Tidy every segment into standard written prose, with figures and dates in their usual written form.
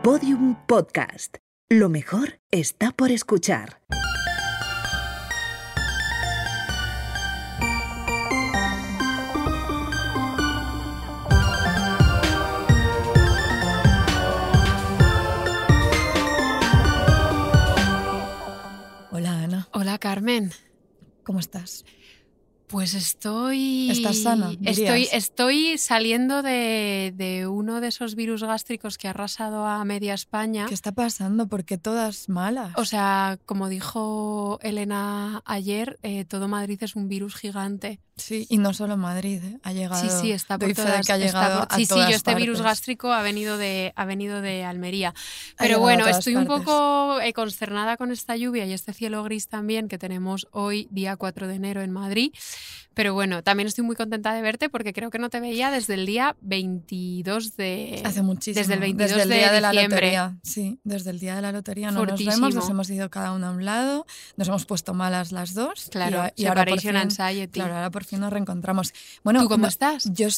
Podium Podcast. Lo mejor está por escuchar. Hola, Ana. Hola, Carmen. ¿Cómo estás? Pues estoy... ¿Estás sana, dirías? Estoy saliendo de uno de esos virus gástricos que ha arrasado a media España. ¿Qué está pasando? ¿Por qué todas malas? O sea, como dijo Elena ayer, todo Madrid es un virus gigante. Sí, y no solo Madrid, ¿eh? Ha llegado... Sí, está por doy fe de todas. que ha llegado a Sí, todas yo este partes. virus gástrico ha venido de Almería. Ha Pero llegado bueno, a todas estoy un partes. poco consternada con esta lluvia y este cielo gris también que tenemos hoy, día 4 de enero en Madrid. Pero bueno, también estoy muy contenta de verte porque creo que no te veía desde el día 22 de... Hace muchísimo. Desde el 22 desde el día de la diciembre. lotería. Sí, desde el día de la lotería no Fortísimo. nos vemos, nos hemos ido cada una a un lado, nos hemos puesto malas las dos. Claro, y ahora por separation fin, anxiety. claro, ahora por fin nos reencontramos. Bueno, ¿Tú cómo estás? Yo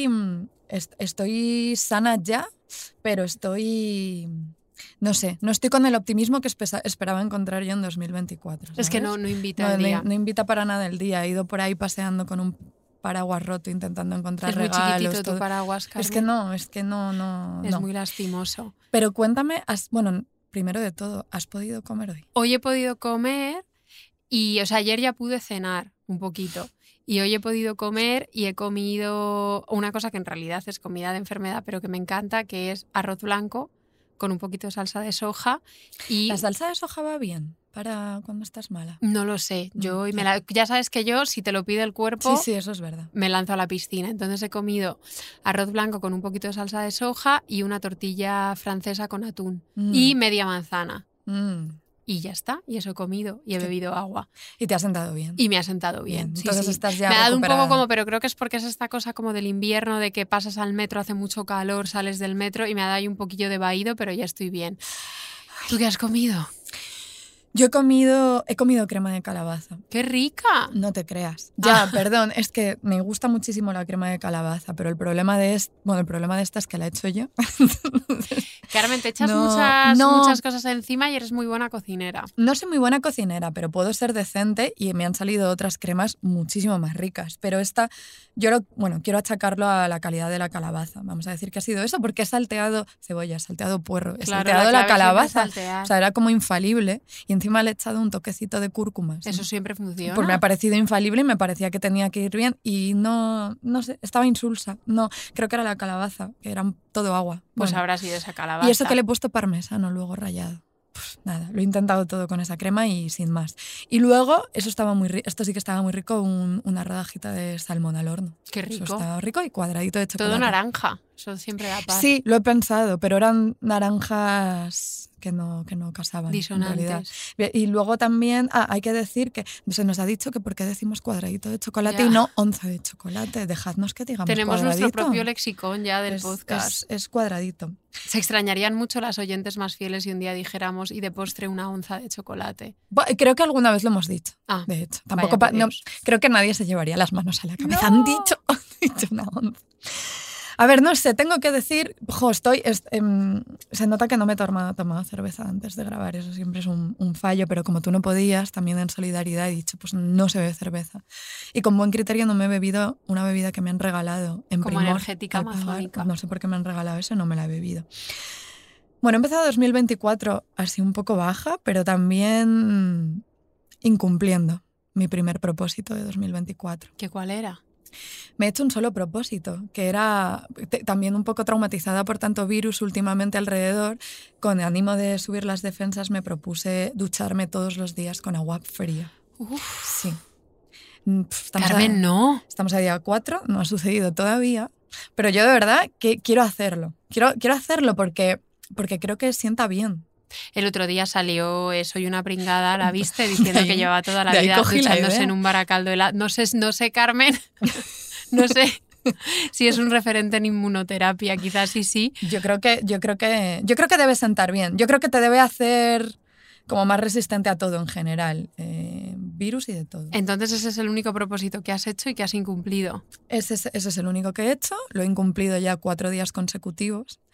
estoy sana ya, pero estoy... No sé, no estoy con el optimismo que esperaba encontrar yo en 2024. ¿sabes? Es que no invita el día. No invita para nada el día. He ido por ahí paseando con un paraguas roto intentando encontrar Es muy regalos. chiquitito todo. tu paraguas, Carmen. Es que no. Es muy lastimoso. Pero cuéntame, bueno, primero de todo, ¿has podido comer hoy? Hoy he podido comer y, o sea, ayer ya pude cenar un poquito. Y hoy he podido comer y he comido una cosa que en realidad es comida de enfermedad, pero que me encanta, que es arroz blanco con un poquito de salsa de soja. Y ¿La salsa de soja va bien para cuando estás mala? no lo sé. Yo hoy Claro. ya sabes que yo, si te lo pide el cuerpo, Sí, eso es verdad. me lanzo a la piscina. Entonces he comido arroz blanco con un poquito de salsa de soja y una tortilla francesa con atún y media manzana. Y ya está, y eso he comido y he bebido agua. Y te ha sentado bien. Y me ha sentado bien. Sí, Entonces sí. estás ya me ha dado recuperada. un poco como, pero creo que es porque es esta cosa como del invierno, de que pasas al metro, hace mucho calor, sales del metro y me ha dado ahí un poquillo de vaído, pero ya estoy bien. ¿Tú qué has comido? Yo he comido crema de calabaza. ¡Qué rica! No te creas. Ya, perdón, es que me gusta muchísimo la crema de calabaza, pero el problema de esta es que la he hecho yo. Carmen, te echas No, muchas cosas encima y eres muy buena cocinera. No soy muy buena cocinera, pero puedo ser decente y me han salido otras cremas muchísimo más ricas. Pero esta, quiero achacarlo a la calidad de la calabaza. Vamos a decir que ha sido eso, porque he salteado cebolla, he salteado puerro, he Claro, salteado la la clave siempre es calabaza. saltear. O sea, era como infalible. Y encima le he echado un toquecito de cúrcuma. ¿sí? Eso siempre funciona. Pues me ha parecido infalible y me parecía que tenía que ir bien y no sé, estaba insulsa. No, creo que era la calabaza, que era todo agua. Pues Bueno. habrá sido esa calabaza. Y eso que le he puesto parmesano luego rallado. Pues nada, lo he intentado todo con esa crema y sin más. Y luego, esto sí que estaba muy rico, una rodajita de salmón al horno. Qué rico. Eso estaba rico y cuadradito de chocolate. Todo naranja. Eso siempre da paz. Sí, lo he pensado, pero eran naranjas que no casaban. Disonantes. En realidad. Y luego también, hay que decir que se nos ha dicho que por qué decimos cuadradito de chocolate Ya. y no onza de chocolate. Dejadnos que digamos Tenemos cuadradito. nuestro propio lexicón ya del podcast. Es cuadradito. Se extrañarían mucho las oyentes más fieles si un día dijéramos y de postre una onza de chocolate. Creo que alguna vez lo hemos dicho. De hecho, tampoco vaya por no, Dios. creo que nadie se llevaría las manos a la cabeza. ¡No! Han dicho una onza. A ver, no sé, tengo que decir, se nota que no me he tomado cerveza antes de grabar, eso siempre es un fallo, pero como tú no podías, también en solidaridad he dicho, pues no se bebe cerveza. Y con buen criterio no me he bebido una bebida que me han regalado en Como Primor. energética al pagar. amazónica. No sé por qué me han regalado eso, no me la he bebido. Bueno, he empezado 2024 así un poco baja, pero también incumpliendo mi primer propósito de 2024. ¿Qué cuál era? Me he hecho un solo propósito, que era también un poco traumatizada por tanto virus últimamente alrededor. Con ánimo de subir las defensas me propuse ducharme todos los días con agua fría. Uf. Sí. Carmen, no. Estamos a día 4, no ha sucedido todavía, pero yo de verdad que quiero hacerlo. Quiero hacerlo porque creo que sienta bien. El otro día salió Soy una pringada, ¿la viste? Diciendo que llevaba toda la de ahí vida cogí la duchándose idea. en un baracaldo helado. No sé, Carmen, no sé si es un referente en inmunoterapia, quizás sí. Yo creo que debe sentar bien. Yo creo que te debe hacer como más resistente a todo en general, virus y de todo. Entonces ese es el único propósito que has hecho y que has incumplido. Ese es el único que he hecho, lo he incumplido ya 4 días consecutivos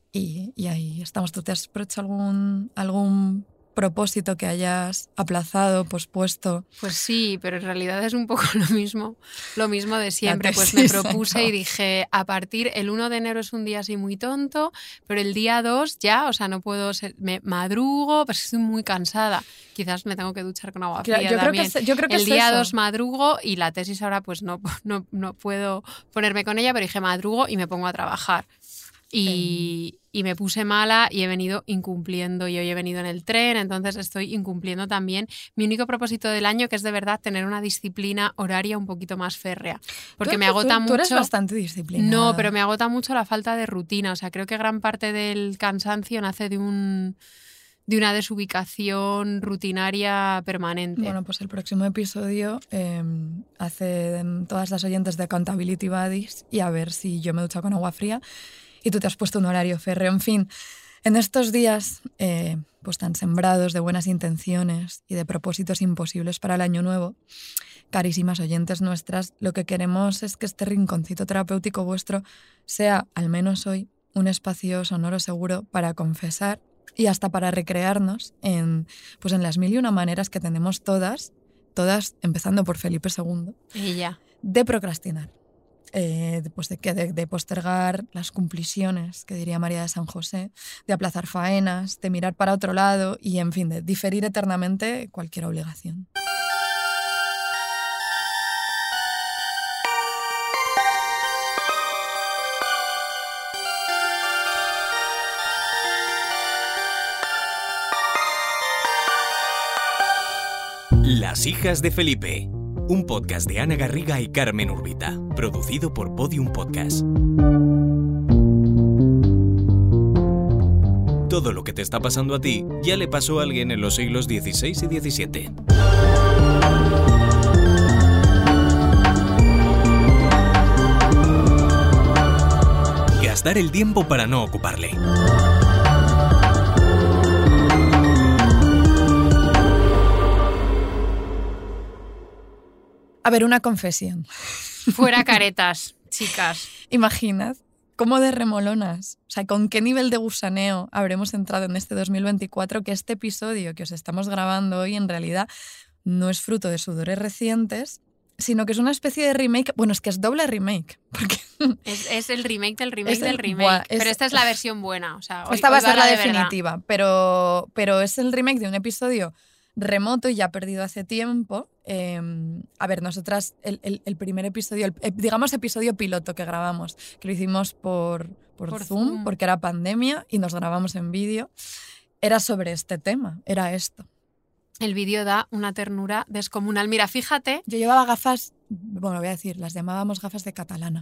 y ahí estamos. ¿Tú te has hecho algún propósito que hayas aplazado, pospuesto? Pues sí, pero en realidad es un poco lo mismo de siempre. Pues tesis, me propuse ¿no? y dije, el 1 de enero es un día así muy tonto, pero el día 2 ya, o sea, no puedo me madrugo, pues estoy muy cansada. Quizás me tengo que duchar con agua fría también. Yo creo que el es día eso. 2 madrugo y la tesis ahora pues no puedo ponerme con ella, pero dije madrugo y me pongo a trabajar. Y me puse mala y he venido incumpliendo, y hoy he venido en el tren, entonces estoy incumpliendo también mi único propósito del año, que es de verdad tener una disciplina horaria un poquito más férrea, porque me agota mucho. Tú eres bastante disciplinada. No, pero me agota mucho la falta de rutina, o sea, creo que gran parte del cansancio nace de una desubicación rutinaria permanente. Bueno, pues el próximo episodio hacen todas las oyentes de Accountability Buddies y a ver si yo me ducho con agua fría y tú te has puesto un horario férreo. En fin, en estos días pues tan sembrados de buenas intenciones y de propósitos imposibles para el año nuevo, carísimas oyentes nuestras, lo que queremos es que este rinconcito terapéutico vuestro sea, al menos hoy, un espacio sonoro seguro para confesar y hasta para recrearnos en las 1001 maneras que tenemos todas, empezando por Felipe II, Ella. de procrastinar. De postergar las cumpliciones, que diría María de San José, de aplazar faenas, de mirar para otro lado y, en fin, de diferir eternamente cualquier obligación. Las hijas de Felipe, un podcast de Ana Garriga y Carmen Urbita, producido por Podium Podcast. Todo lo que te está pasando a ti ya le pasó a alguien en los siglos XVI y XVII. Gastar el tiempo para no ocuparle. A ver, una confesión. Fuera caretas, chicas. Imaginad cómo de remolonas, o sea, con qué nivel de gusaneo habremos entrado en este 2024, que este episodio que os estamos grabando hoy en realidad no es fruto de sudores recientes, sino que es una especie de remake. Bueno, es que es doble remake. Porque es el remake del remake del remake. Buah, pero esta es la versión buena. O sea, esta va a ser la de definitiva, pero es el remake de un episodio remoto y ya perdido hace tiempo. A ver, nosotras, el primer episodio, digamos episodio piloto que grabamos, que lo hicimos por Zoom, porque era pandemia y nos grabamos en vídeo, era sobre este tema, era esto. El vídeo da una ternura descomunal. Mira, fíjate. Yo llevaba gafas, bueno, voy a decir, las llamábamos gafas de catalana.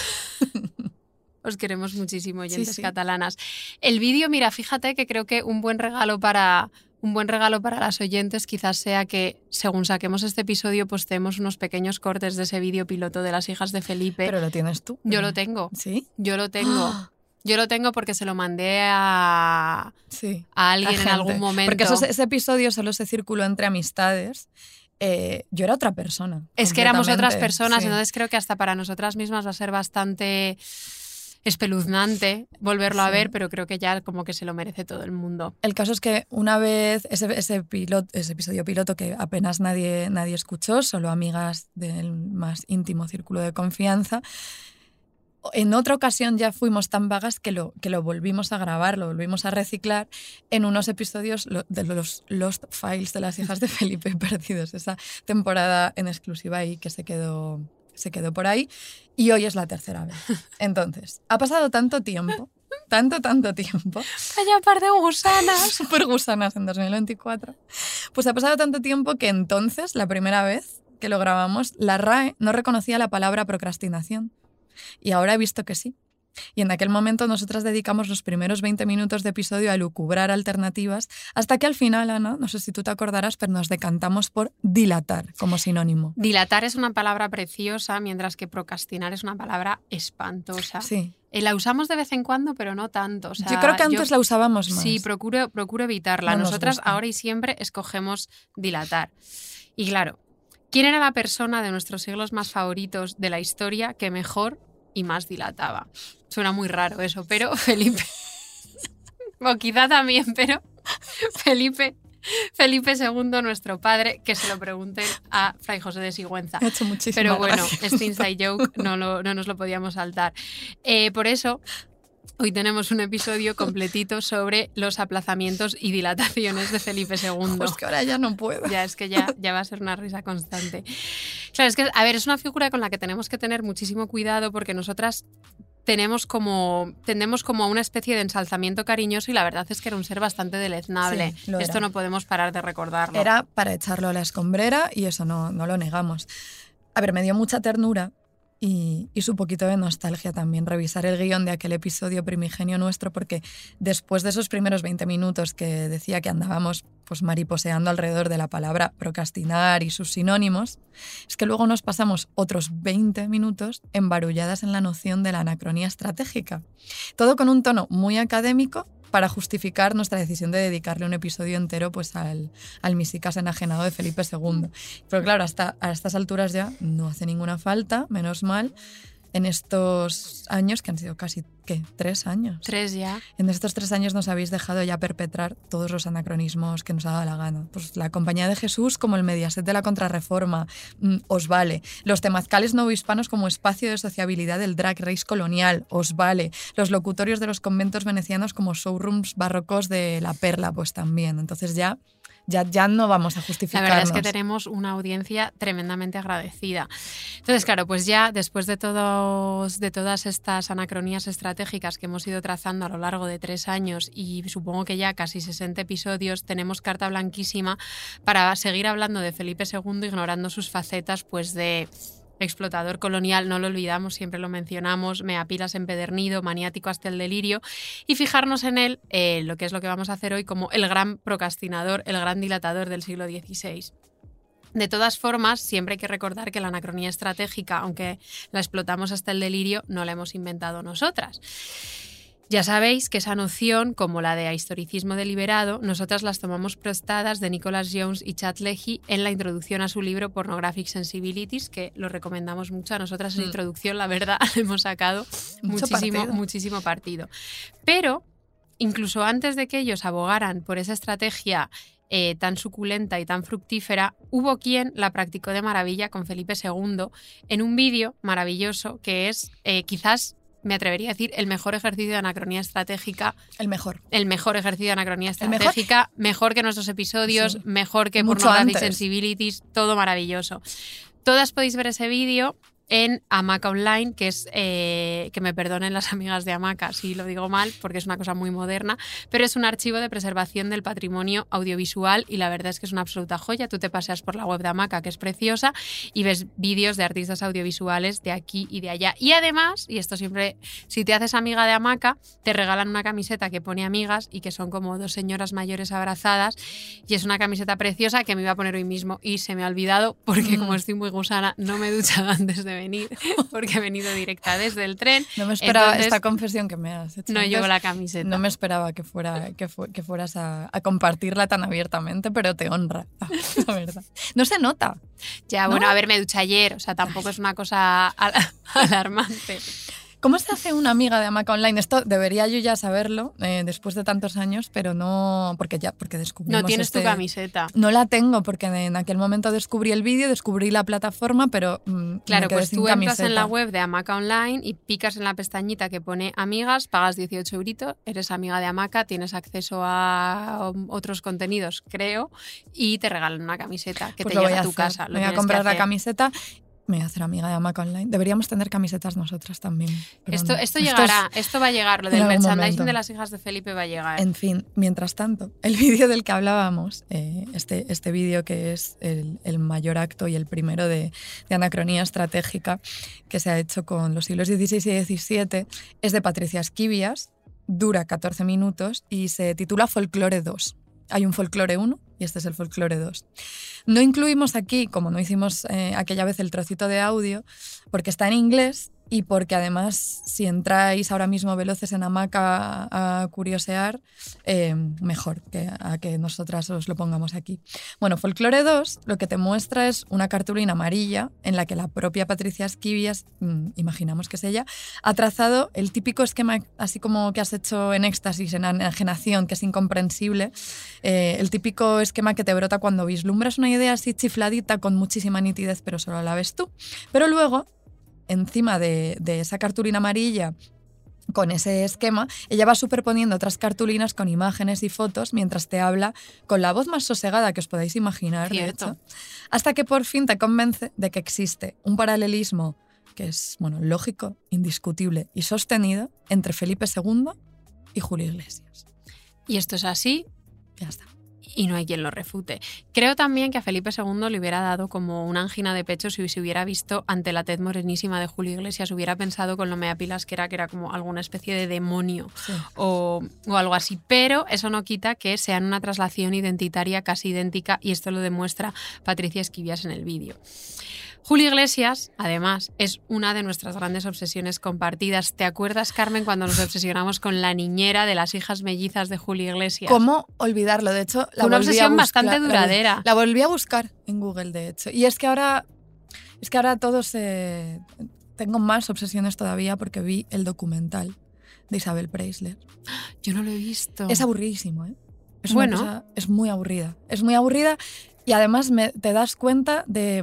Os queremos muchísimo, oyentes sí. catalanas. El vídeo, mira, fíjate que creo que un buen regalo para las oyentes quizás sea que, según saquemos este episodio, postemos unos pequeños cortes de ese vídeo piloto de las hijas de Felipe. Pero lo tienes tú. Yo lo tengo. ¿Sí? Yo lo tengo. Yo lo tengo porque se lo mandé a alguien en algún momento. Porque ese episodio solo se circuló entre amistades. Yo era otra persona. Es que éramos otras personas, sí. Entonces creo que hasta para nosotras mismas va a ser bastante espeluznante volverlo a ver, pero creo que ya como que se lo merece todo el mundo. El caso es que una vez ese episodio piloto que apenas nadie escuchó, solo amigas del más íntimo círculo de confianza, en otra ocasión ya fuimos tan vagas que lo volvimos a grabar, lo volvimos a reciclar en unos episodios de los Lost Files de las hijas de Felipe perdidos, esa temporada en exclusiva ahí que se quedó por ahí, y hoy es la tercera vez. Entonces, ha pasado tanto tiempo, tanto tiempo. Vaya par de gusanas. Súper gusanas en 2024. Pues ha pasado tanto tiempo que entonces, la primera vez que lo grabamos, la RAE no reconocía la palabra procrastinación. Y ahora he visto que sí. Y en aquel momento nosotras dedicamos los primeros 20 minutos de episodio a lucubrar alternativas, hasta que al final, Ana, no sé si tú te acordarás, pero nos decantamos por dilatar como sinónimo. Dilatar es una palabra preciosa, mientras que procrastinar es una palabra espantosa. Sí. La usamos de vez en cuando, pero no tanto. O sea, yo creo que antes la usábamos más. Sí, procuro evitarla. No nosotras ahora y siempre escogemos dilatar. Y claro, ¿quién era la persona de nuestros siglos más favoritos de la historia que mejor y más dilataba? Suena muy raro eso, pero Felipe. O quizá también, pero Felipe II, nuestro padre, que se lo pregunten a Fray José de Sigüenza. Me ha hecho muchísima Pero bueno, gracia. este inside joke no nos lo podíamos saltar. Por eso, hoy tenemos un episodio completito sobre los aplazamientos y dilataciones de Felipe II. Pues que ahora ya no puedo. Ya, es que ya va a ser una risa constante. Claro, es que, a ver, es una figura con la que tenemos que tener muchísimo cuidado porque nosotras tendemos como a una especie de ensalzamiento cariñoso y la verdad es que era un ser bastante deleznable. Sí, lo Esto era. no podemos parar de recordarlo. Era para echarlo a la escombrera y eso no lo negamos. A ver, me dio mucha ternura y su poquito de nostalgia también revisar el guión de aquel episodio primigenio nuestro, porque después de esos primeros 20 minutos que decía que andábamos pues mariposeando alrededor de la palabra procrastinar y sus sinónimos, es que luego nos pasamos otros 20 minutos embarulladas en la noción de la anacronía estratégica. Todo con un tono muy académico para justificar nuestra decisión de dedicarle un episodio entero pues al misicas enajenado de Felipe II. Pero claro, a estas alturas ya no hace ninguna falta, menos mal, en estos años, que han sido casi, ¿qué? 3 años. 3 ya. En estos 3 años nos habéis dejado ya perpetrar todos los anacronismos que nos ha dado la gana. Pues la Compañía de Jesús como el Mediaset de la Contrarreforma, os vale. Los temazcales novohispanos como espacio de sociabilidad del drag race colonial, os vale. Los locutorios de los conventos venecianos como showrooms barrocos de La Perla, pues también. Entonces ya no vamos a justificarnos. La verdad es que tenemos una audiencia tremendamente agradecida. Entonces, claro, pues ya después de todas estas anacronías estratégicas que hemos ido trazando a lo largo de 3 años y supongo que ya casi 60 episodios, tenemos carta blanquísima para seguir hablando de Felipe II, ignorando sus facetas pues de explotador colonial, no lo olvidamos, siempre lo mencionamos, meapilas empedernido, maniático hasta el delirio, y fijarnos en él, lo que es lo que vamos a hacer hoy, como el gran procrastinador, el gran dilatador del siglo XVI. De todas formas, siempre hay que recordar que la anacronía estratégica, aunque la explotamos hasta el delirio, no la hemos inventado nosotras. Ya sabéis que esa noción, como la de ahistoricismo deliberado, nosotras las tomamos prestadas de Nicholas Jones y Chad Leahy en la introducción a su libro Pornographic Sensibilities, que lo recomendamos mucho. A nosotras en introducción, la verdad, hemos sacado muchísimo partido. Pero, incluso antes de que ellos abogaran por esa estrategia tan suculenta y tan fructífera, hubo quien la practicó de maravilla con Felipe II en un vídeo maravilloso que es quizás, me atrevería a decir, el mejor ejercicio de anacronía estratégica. El mejor ejercicio de anacronía estratégica. Mejor que nuestros episodios, sí. Mejor que Pornographic Sensibilities, todo maravilloso. Todas podéis ver ese vídeo en Hamaca Online, que es, que me perdonen las amigas de Hamaca si lo digo mal, porque es una cosa muy moderna, pero es un archivo de preservación del patrimonio audiovisual y la verdad es que es una absoluta joya. Tú te paseas por la web de Hamaca, que es preciosa, y ves vídeos de artistas audiovisuales de aquí y de allá. Y además, y esto siempre, si te haces amiga de Hamaca, te regalan una camiseta que pone amigas y que son como 2 señoras mayores abrazadas, y es una camiseta preciosa que me iba a poner hoy mismo y se me ha olvidado porque como estoy muy gusana, no me he duchado antes de venir, porque he venido directa desde el tren. No me esperaba esta confesión que me has hecho. No llevo la camiseta. No me esperaba que fueras a compartirla tan abiertamente, pero te honra, la verdad. No se nota. Ya, ¿no? Bueno, a ver, me duché ayer, o sea, tampoco es una cosa alarmante. ¿Cómo se hace una amiga de Hamaca Online? Esto debería yo ya saberlo después de tantos años, pero no, porque descubrimos. No tienes tu camiseta. No la tengo porque en aquel momento descubrí el vídeo, descubrí la plataforma, pero claro, pues tú entras camiseta. En la web de Hamaca Online y picas en la pestañita que pone amigas, pagas 18 euritos, eres amiga de Hamaca, tienes acceso a otros contenidos, creo, y te regalan una camiseta que pues te llega a tu casa. Me voy a comprar la camiseta. Me voy a hacer amiga de Hamaca Online. Deberíamos tener camisetas nosotras también. Esto llegará, esto va a llegar. Lo del merchandising de las hijas de Felipe va a llegar. En fin, mientras tanto, el vídeo del que hablábamos, este vídeo que es el mayor acto y el primero de anacronía estratégica que se ha hecho con los siglos XVI y XVII, es de Patricia Esquivias, dura 14 minutos y se titula Folclore 2. Hay un Folclore 1 y este es el Folclore 2. No incluimos aquí, como no hicimos aquella vez el trocito de audio, porque está en inglés y porque además si entráis ahora mismo veloces en hamaca a curiosear, mejor a que nosotras os lo pongamos aquí. Bueno, Folklore 2 lo que te muestra es una cartulina amarilla en la que la propia Patricia Esquivias, imaginamos que es ella, ha trazado el típico esquema así como que has hecho en Éxtasis, en Enajenación, que es incomprensible, el típico esquema que te brota cuando vislumbras una idea así chifladita con muchísima nitidez, pero solo la ves tú. Pero luego, encima de esa cartulina amarilla, con ese esquema, ella va superponiendo otras cartulinas con imágenes y fotos mientras te habla con la voz más sosegada que os podáis imaginar, Cierto. de hecho, hasta que por fin te convence de que existe un paralelismo que es, bueno, lógico, indiscutible y sostenido entre Felipe II y Julio Iglesias. Y esto es así Ya está. y no hay quien lo refute. Creo también que a Felipe II le hubiera dado como una angina de pecho si se hubiera visto ante la tez morenísima de Julio Iglesias, hubiera pensado con lo meapilas que era como alguna especie de demonio Sí. o algo así. Pero eso no quita que sean una traslación identitaria casi idéntica y esto lo demuestra Patricia Esquivias en el vídeo. Julio Iglesias, además, es una de nuestras grandes obsesiones compartidas. ¿Te acuerdas, Carmen, cuando nos obsesionamos con la niñera de las hijas mellizas de Julio Iglesias? ¿Cómo olvidarlo? De hecho, Fue una obsesión bastante duradera. La volví a buscar en Google, de hecho. Y es que ahora todos tengo más obsesiones todavía porque vi el documental de Isabel Preisler. Yo no lo he visto. Es aburridísimo, ¿eh? Es Bueno. una cosa, es muy aburrida. Es muy aburrida y además te das cuenta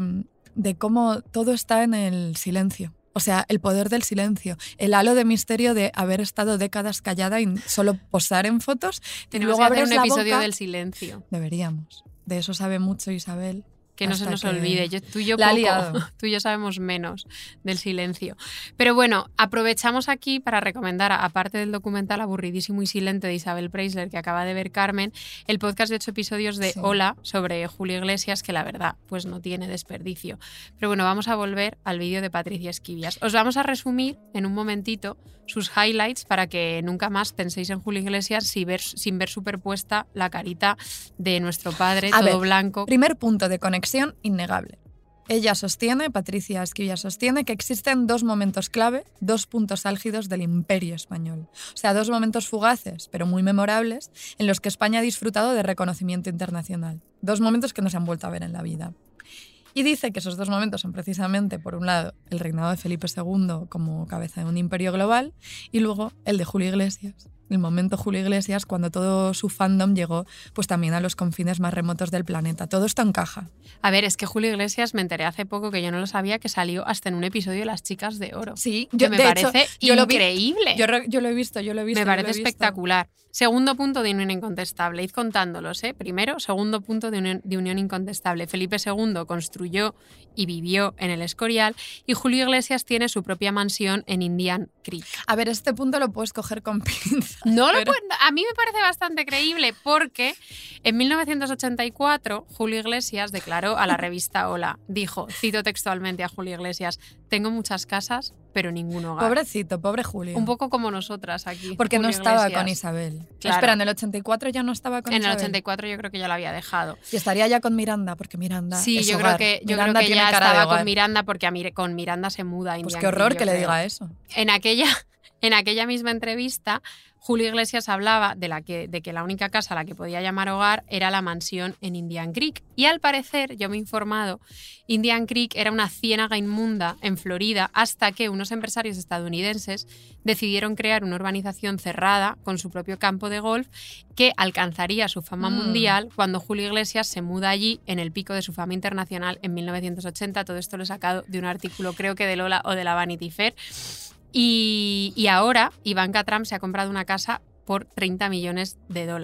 de cómo todo está en el silencio. O sea, el poder del silencio, el halo de misterio de haber estado décadas callada y solo posar en fotos. Y Tenemos luego que hacer abres un la episodio boca. del silencio. Deberíamos. De eso sabe mucho Isabel. Que no se Hasta nos que olvide. Tú y yo la ha poco. liado. Tú y yo sabemos menos del silencio. Pero bueno, aprovechamos aquí para recomendar, aparte del documental aburridísimo y silente de Isabel Preisler que acaba de ver Carmen, el podcast de 8 episodios de Sí. Hola sobre Julio Iglesias, que la verdad pues no tiene desperdicio. Pero bueno, vamos a volver al vídeo de Patricia Esquivias. Os vamos a resumir en un momentito sus highlights para que nunca más penséis en Julio Iglesias sin ver superpuesta la carita de nuestro padre, A todo ver, blanco. Primer punto de conexión innegable. Ella sostiene, Patricia Esquivias sostiene, que existen dos momentos clave, dos puntos álgidos del imperio español. O sea, dos momentos fugaces, pero muy memorables, en los que España ha disfrutado de reconocimiento internacional. Dos momentos que no se han vuelto a ver en la vida. Y dice que esos dos momentos son precisamente, por un lado, el reinado de Felipe II como cabeza de un imperio global y luego el de Julio Iglesias. El momento Julio Iglesias, cuando todo su fandom llegó pues también a los confines más remotos del planeta. Todo esto encaja. A ver, es que Julio Iglesias me enteré hace poco que yo no lo sabía, que salió hasta en un episodio de Las Chicas de Oro. Sí, Que me de parece hecho, yo lo vi. increíble. Yo lo he visto. Me parece espectacular. Segundo punto de unión incontestable. Id contándolos, ¿eh? Primero, segundo punto de unión incontestable. Felipe II construyó y vivió en el Escorial y Julio Iglesias tiene su propia mansión en Indian Creek. A ver, este punto lo puedes coger con pinzas. No lo pero- a mí me parece bastante creíble porque en 1984 Julio Iglesias declaró a la revista Hola, dijo, cito textualmente a Julio Iglesias, tengo muchas casas, pero ningún hogar. Pobrecito, pobre Julio. Un poco como nosotras aquí. Porque no Julio estaba Iglesias. con Isabel. Claro. Espera, en el 84 ya no estaba con En el Isabel. 84 yo creo que ya lo había dejado. Y estaría ya con Miranda, porque Miranda Sí, es yo hogar. creo que Miranda tiene ya cara de estaba hogar. con Miranda porque con Miranda se muda a Pues Indian qué horror Creek, que yo le creo. diga eso. En aquella misma entrevista, Julio Iglesias hablaba de que la única casa a la que podía llamar hogar era la mansión en Indian Creek. Y al parecer, yo me he informado, Indian Creek era una ciénaga inmunda en Florida hasta que unos empresarios estadounidenses decidieron crear una urbanización cerrada con su propio campo de golf que alcanzaría su fama mundial cuando Julio Iglesias se muda allí en el pico de su fama internacional en 1980. Todo esto lo he sacado de un artículo, creo que de Lola o de la Vanity Fair. Y ahora Ivanka Trump se ha comprado una casa por $30 millones.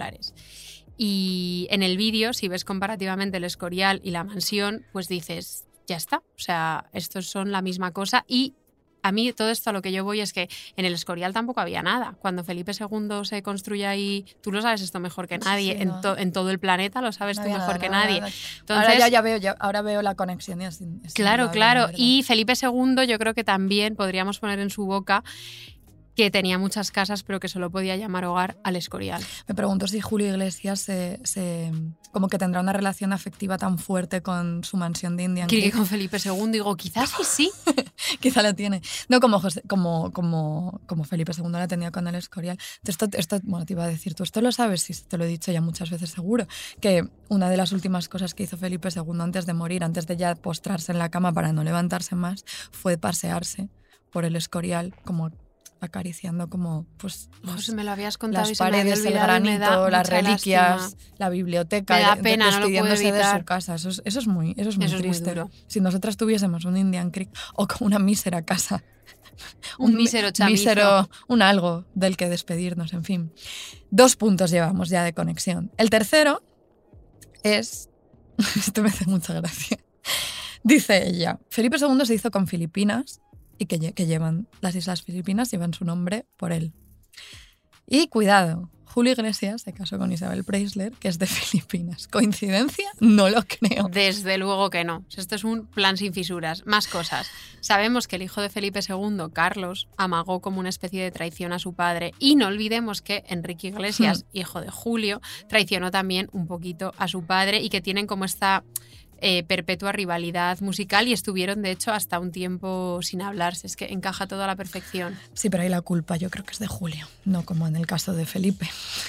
Y en el vídeo, si ves comparativamente el Escorial y la mansión, pues dices, ya está. O sea, estos son la misma cosa. Y a mí todo esto a lo que yo voy es que en el Escorial tampoco había nada. Cuando Felipe II se construye ahí, tú lo sabes esto mejor que nadie, Sí, no. en todo el planeta lo sabes No tú había mejor nada, que no había nadie. nada. Entonces, Ahora veo la conexión y es claro, indudable, claro. la verdad. Y Felipe II yo creo que también podríamos poner en su boca que tenía muchas casas pero que solo podía llamar hogar al Escorial. Me pregunto si Julio Iglesias como que tendrá una relación afectiva tan fuerte con su mansión de Indian Creo que Creek. con Felipe II, digo, quizás sí. Quizá la tiene. No como Felipe II la tenía con el Escorial. Esto, bueno, te iba a decir, tú esto lo sabes, si te lo he dicho ya muchas veces seguro, que una de las últimas cosas que hizo Felipe II antes de morir, antes de ya postrarse en la cama para no levantarse más, fue pasearse por el Escorial, como acariciando como pues José, me lo habías contado las y se me había paredes, el olvidado y me da granito, las mucha reliquias, lástima. la biblioteca, Me da pena, no lo puedo despidiéndose de evitar. su casa. Eso es muy triste. duro. Si nosotras tuviésemos un Indian Creek o como una mísera casa, Un mísero chamizo. un algo del que despedirnos, en fin. 2 puntos llevamos ya de conexión. El tercero es... Esto me hace mucha gracia. Dice ella, Felipe II se hizo con Filipinas y que llevan las Islas Filipinas, llevan su nombre por él. Y cuidado, Julio Iglesias se casó con Isabel Preisler, que es de Filipinas. ¿Coincidencia? No lo creo. Desde luego que no. Esto es un plan sin fisuras. Más cosas. Sabemos que el hijo de Felipe II, Carlos, amagó como una especie de traición a su padre. Y no olvidemos que Enrique Iglesias, hijo de Julio, traicionó también un poquito a su padre y que tienen como esta perpetua rivalidad musical y estuvieron, de hecho, hasta un tiempo sin hablarse. Es que encaja todo a la perfección. Sí, pero ahí la culpa yo creo que es de Julio, no como en el caso de Felipe.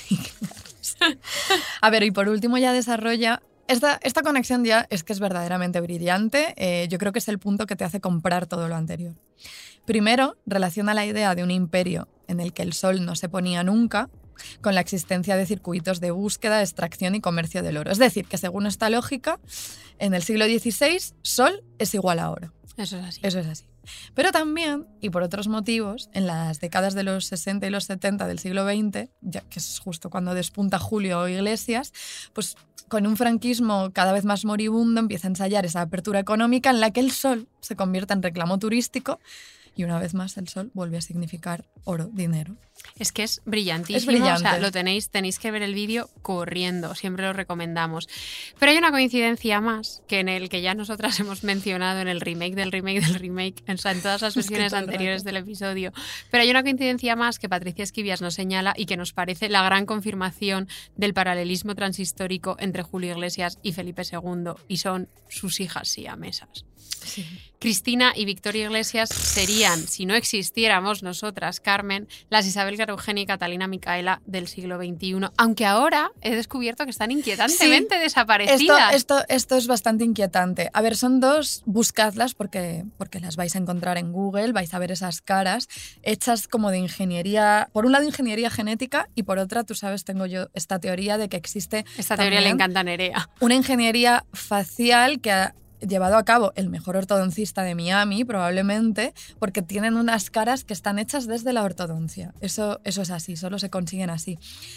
A ver, y por último ya desarrolla... Esta conexión ya es que es verdaderamente brillante. Yo creo que es el punto que te hace comprar todo lo anterior. Primero, relaciona la idea de un imperio en el que el sol no se ponía nunca con la existencia de circuitos de búsqueda, extracción y comercio del oro. Es decir, que según esta lógica, en el siglo XVI, sol es igual a oro. Eso es así. Eso es así. Pero también, y por otros motivos, en las décadas de los 60 y los 70 del siglo XX, ya que es justo cuando despunta Julio Iglesias, pues con un franquismo cada vez más moribundo empieza a ensayar esa apertura económica en la que el sol se convierte en reclamo turístico y una vez más el sol vuelve a significar oro, dinero. Es que es brillantísimo. Es brillante. O sea, lo tenéis que ver el vídeo corriendo, siempre lo recomendamos. Pero hay una coincidencia más, que en el que ya nosotras hemos mencionado en el remake del remake del remake, en todas las versiones anteriores del episodio. Pero hay una coincidencia más que Patricia Esquivias nos señala y que nos parece la gran confirmación del paralelismo transhistórico entre Julio Iglesias y Felipe II, y son sus hijas siamesas. Sí. Cristina y Victoria Iglesias serían, si no existiéramos nosotras, Carmen, las Isabel Clara Eugenia y Catalina Micaela del siglo XXI. Aunque ahora he descubierto que están inquietantemente desaparecidas. Esto es bastante inquietante. A ver, son 2, buscadlas porque las vais a encontrar en Google, vais a ver esas caras hechas como de ingeniería, por un lado ingeniería genética y por otra, tú sabes, tengo yo esta teoría de que existe... Esta teoría le encanta a Nerea. Una ingeniería facial que ha llevado a cabo el mejor ortodoncista de Miami, probablemente, porque tienen unas caras que están hechas desde la ortodoncia. Eso es así, solo se consiguen así.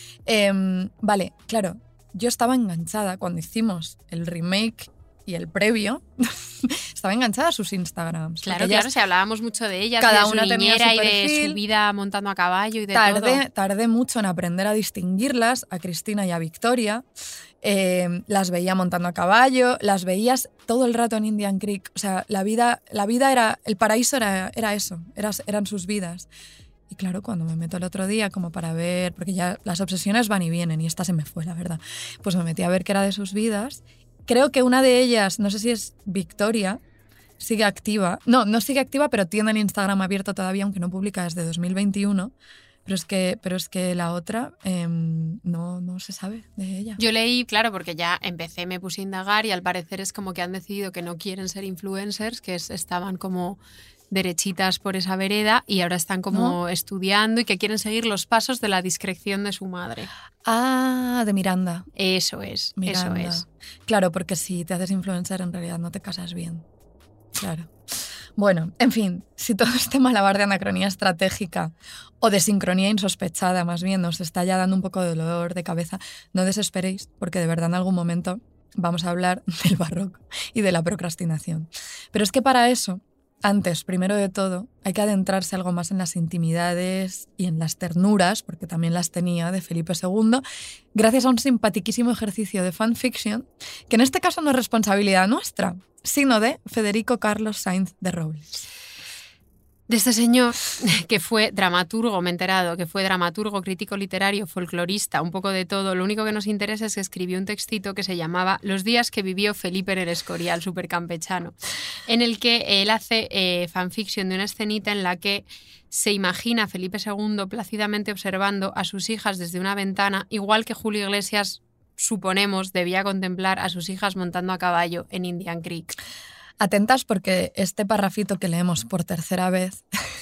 Vale, claro, yo estaba enganchada cuando hicimos el remake y el previo, estaba enganchada a sus Instagrams. Claro, si hablábamos mucho de ellas, cada de una su tenía niñera su y de perfil. su vida montando a caballo y de todo. Tardé mucho en aprender a distinguirlas, a Cristina y a Victoria. Las veía montando a caballo, las veías todo el rato en Indian Creek. O sea, la vida era, el paraíso era eso, eran sus vidas. Y claro, cuando me meto el otro día como para ver, porque ya las obsesiones van y vienen y esta se me fue, la verdad, pues me metí a ver qué era de sus vidas. Creo que una de ellas, no sé si es Victoria, sigue activa. No sigue activa, pero tiene el Instagram abierto todavía, aunque no publica desde 2021. Pero es que la otra no se sabe de ella. Yo leí, claro, porque ya empecé, me puse a indagar y al parecer es como que han decidido que no quieren ser influencers, que estaban como derechitas por esa vereda y ahora están como estudiando y que quieren seguir los pasos de la discreción de su madre. Ah, de Miranda. Eso es, Miranda. eso es. Claro, porque si te haces influencer en realidad no te casas bien. Claro. Bueno, en fin, si todo este malabar de anacronía estratégica o de sincronía insospechada más bien nos está ya dando un poco de dolor de cabeza, no desesperéis porque de verdad en algún momento vamos a hablar del barroco y de la procrastinación. Pero es que para eso, antes, primero de todo, hay que adentrarse algo más en las intimidades y en las ternuras, porque también las tenía, de Felipe II, gracias a un simpatiquísimo ejercicio de fanfiction, que en este caso no es responsabilidad nuestra, sino de Federico Carlos Sainz de Robles. De este señor, que fue dramaturgo, me he enterado, que fue dramaturgo, crítico literario, folclorista, un poco de todo. Lo único que nos interesa es que escribió un textito que se llamaba Los días que vivió Felipe en el Escorial, súper campechano, en el que él hace fanfiction de una escenita en la que se imagina a Felipe II plácidamente observando a sus hijas desde una ventana, igual que Julio Iglesias, suponemos, debía contemplar a sus hijas montando a caballo en Indian Creek. Atentas porque este parrafito que leemos por tercera vez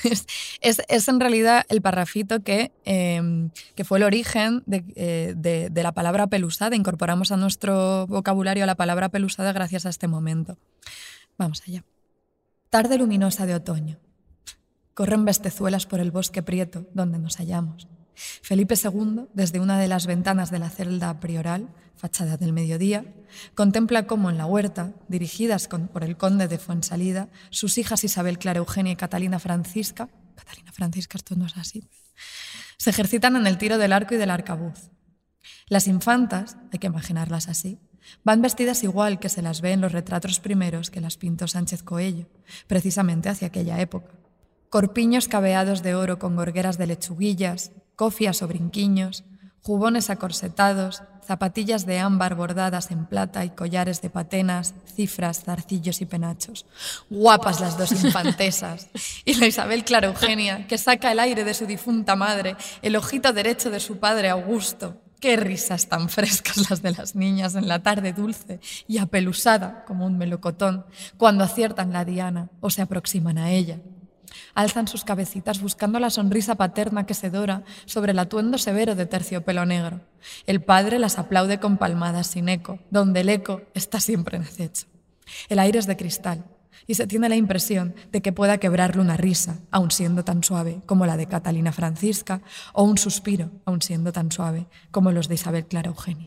es en realidad el parrafito que fue el origen de la palabra pelusada. Incorporamos a nuestro vocabulario la palabra pelusada gracias a este momento. Vamos allá. Tarde luminosa de otoño. Corren bestezuelas por el bosque prieto donde nos hallamos. Felipe II, desde una de las ventanas de la celda prioral, fachada del mediodía, contempla cómo en la huerta, dirigidas por el conde de Fuensalida, sus hijas Isabel Clara Eugenia y Catalina Francisca, esto no es así, se ejercitan en el tiro del arco y del arcabuz. Las infantas, hay que imaginarlas así, van vestidas igual que se las ve en los retratos primeros que las pintó Sánchez Coello, precisamente hacia aquella época. Corpiños cabeados de oro con gorgueras de lechuguillas, cofias o brinquiños, jubones acorsetados, zapatillas de ámbar bordadas en plata y collares de patenas, cifras, zarcillos y penachos. Guapas las dos infantesas. Y la Isabel Clara Eugenia, que saca el aire de su difunta madre, el ojito derecho de su padre Augusto. Qué risas tan frescas las de las niñas en la tarde dulce y apelusada como un melocotón cuando aciertan la diana o se aproximan a ella. Alzan sus cabecitas buscando la sonrisa paterna que se dora sobre el atuendo severo de terciopelo negro. El padre las aplaude con palmadas sin eco, donde el eco está siempre en acecho. El aire es de cristal y se tiene la impresión de que pueda quebrarle una risa, aun siendo tan suave como la de Catalina Francisca, o un suspiro, aun siendo tan suave como los de Isabel Clara Eugenia.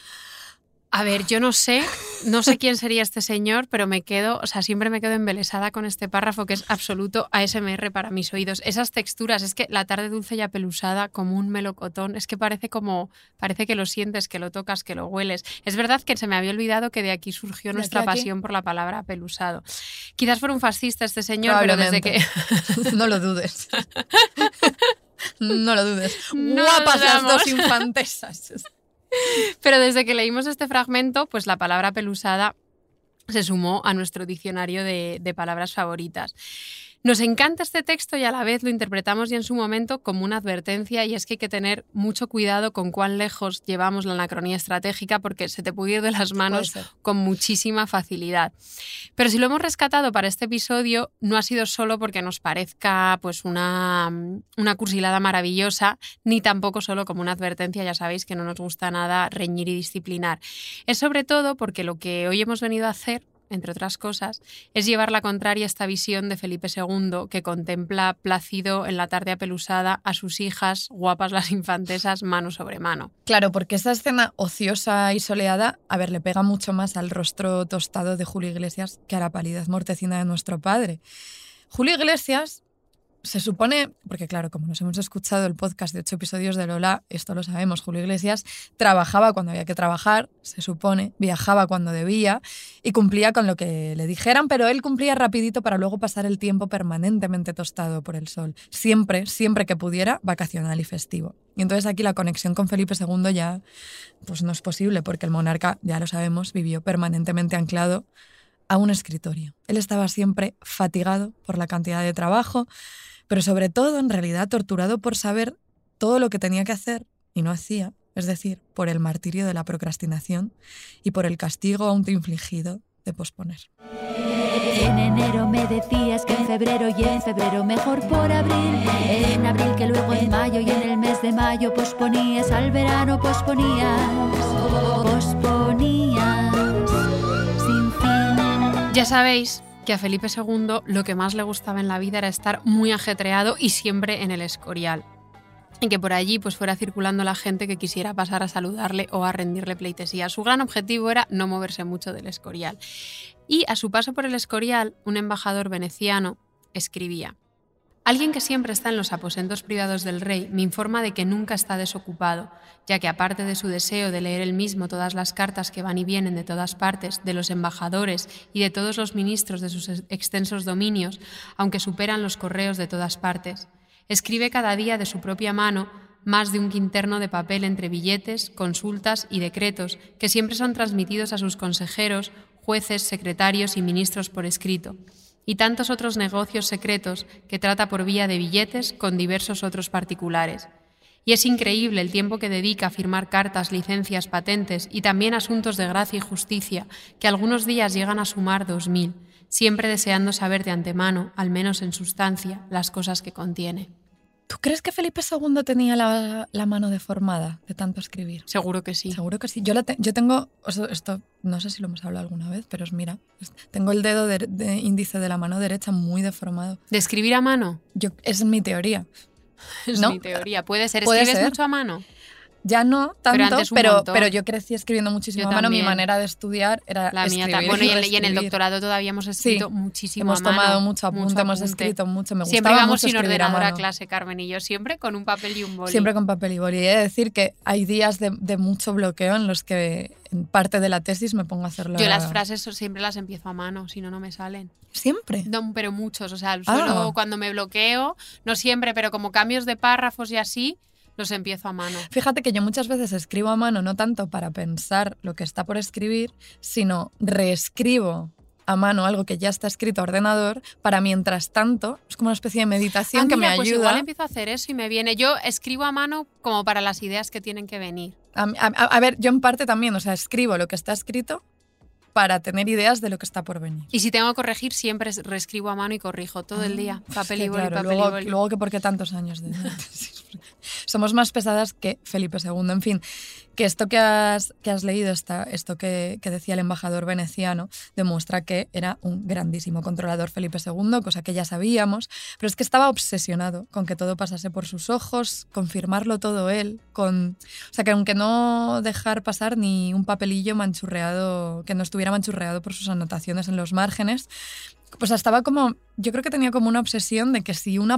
A ver, yo no sé quién sería este señor, pero siempre me quedo embelesada con este párrafo que es absoluto ASMR para mis oídos. Esas texturas, es que la tarde dulce y apelusada como un melocotón, es que parece que lo sientes, que lo tocas, que lo hueles. Es verdad que se me había olvidado que de aquí surgió nuestra pasión por la palabra apelusado. Quizás fuera un fascista este señor, pero desde que... No lo dudes. No lo dudes. No Guapas las dudamos. dos infantesas. Pero desde que leímos este fragmento, pues la palabra pelusada se sumó a nuestro diccionario de palabras favoritas. Nos encanta este texto y a la vez lo interpretamos ya en su momento como una advertencia, y es que hay que tener mucho cuidado con cuán lejos llevamos la anacronía estratégica porque se te puede ir de las manos con muchísima facilidad. Pero si lo hemos rescatado para este episodio no ha sido solo porque nos parezca pues una cursilada maravillosa, ni tampoco solo como una advertencia, ya sabéis que no nos gusta nada reñir y disciplinar. Es sobre todo porque lo que hoy hemos venido a hacer, entre otras cosas, es llevar la contraria a esta visión de Felipe II que contempla plácido en la tarde apelusada a sus hijas, guapas las infantesas, mano sobre mano. Claro, porque esa escena ociosa y soleada, le pega mucho más al rostro tostado de Julio Iglesias que a la palidez mortecina de nuestro padre. Julio Iglesias se supone, porque claro, como nos hemos escuchado el podcast de 8 episodios de Lola, esto lo sabemos, Julio Iglesias trabajaba cuando había que trabajar, se supone, viajaba cuando debía y cumplía con lo que le dijeran, pero él cumplía rapidito para luego pasar el tiempo permanentemente tostado por el sol. Siempre que pudiera, vacacional y festivo. Y entonces aquí la conexión con Felipe II ya pues no es posible, porque el monarca, ya lo sabemos, vivió permanentemente anclado a un escritorio. Él estaba siempre fatigado por la cantidad de trabajo, pero sobre todo, en realidad, torturado por saber todo lo que tenía que hacer y no hacía, es decir, por el martirio de la procrastinación y por el castigo autoinfligido de posponer. En enero me decías que en febrero, y en febrero mejor por abril, en abril que luego en mayo, y en el mes de mayo posponías, al verano posponías sin fin. Ya sabéis que a Felipe II lo que más le gustaba en la vida era estar muy ajetreado y siempre en el Escorial. Y que por allí pues fuera circulando la gente que quisiera pasar a saludarle o a rendirle pleitesía. Su gran objetivo era no moverse mucho del Escorial. Y a su paso por el Escorial, un embajador veneciano escribía: Alguien que siempre está en los aposentos privados del rey me informa de que nunca está desocupado, ya que aparte de su deseo de leer él mismo todas las cartas que van y vienen de todas partes, de los embajadores y de todos los ministros de sus extensos dominios, aunque superan los correos de todas partes, escribe cada día de su propia mano más de un quinterno de papel entre billetes, consultas y decretos que siempre son transmitidos a sus consejeros, jueces, secretarios y ministros por escrito, y tantos otros negocios secretos que trata por vía de billetes con diversos otros particulares. Y es increíble el tiempo que dedica a firmar cartas, licencias, patentes y también asuntos de gracia y justicia, que algunos días llegan a sumar 2000, siempre deseando saber de antemano, al menos en sustancia, las cosas que contiene. ¿Tú crees que Felipe II tenía la mano deformada de tanto escribir? Seguro que sí. Seguro que sí. Yo tengo, esto no sé si lo hemos hablado alguna vez, pero mira, tengo el dedo de índice de la mano derecha muy deformado. ¿De escribir a mano? Es mi teoría. Es ¿no? mi teoría. ¿Puede ser? ¿Puede ¿Escribes ser? mucho a mano? Ya no tanto, pero pero yo crecí escribiendo muchísimo Yo a mano. también. Mi manera de estudiar era La mía escribir bueno, y en el reescribir. doctorado todavía hemos escrito Sí, muchísimo hemos a mano. tomado mucho apunte, hemos escrito mucho. Me Siempre gustaba íbamos mucho sin escribir a ordenador a mano. clase, Carmen y yo, siempre con un papel y un boli. Siempre con papel y boli. Y he de decir que hay días de mucho bloqueo en los que en parte de la tesis me pongo a hacerlo. Yo las frases siempre las empiezo a mano, si no, no me salen. ¿Siempre? No, pero muchos. O sea, solo cuando me bloqueo, no siempre, pero como cambios de párrafos y así, los empiezo a mano. Fíjate que yo muchas veces escribo a mano no tanto para pensar lo que está por escribir, sino reescribo a mano algo que ya está escrito a ordenador para mientras tanto, es como una especie de meditación que mira, me pues ayuda. Igual empiezo a hacer eso y me viene. Yo escribo a mano como para las ideas que tienen que venir. A ver, yo en parte también, o sea, escribo lo que está escrito para tener ideas de lo que está por venir. Y si tengo que corregir, siempre reescribo a mano y corrijo todo el día. Papel y boli, claro, papel y boli. Luego que por qué tantos años de tesis. Somos más pesadas que Felipe II. En fin, que esto que has leído, esto que decía el embajador veneciano, demuestra que era un grandísimo controlador Felipe II, cosa que ya sabíamos, pero es que estaba obsesionado con que todo pasase por sus ojos, con firmarlo todo él, o sea, que aunque no dejar pasar ni un papelillo manchurreado, que no estuviera manchurreado por sus anotaciones en los márgenes, pues estaba como, yo creo que tenía como una obsesión de que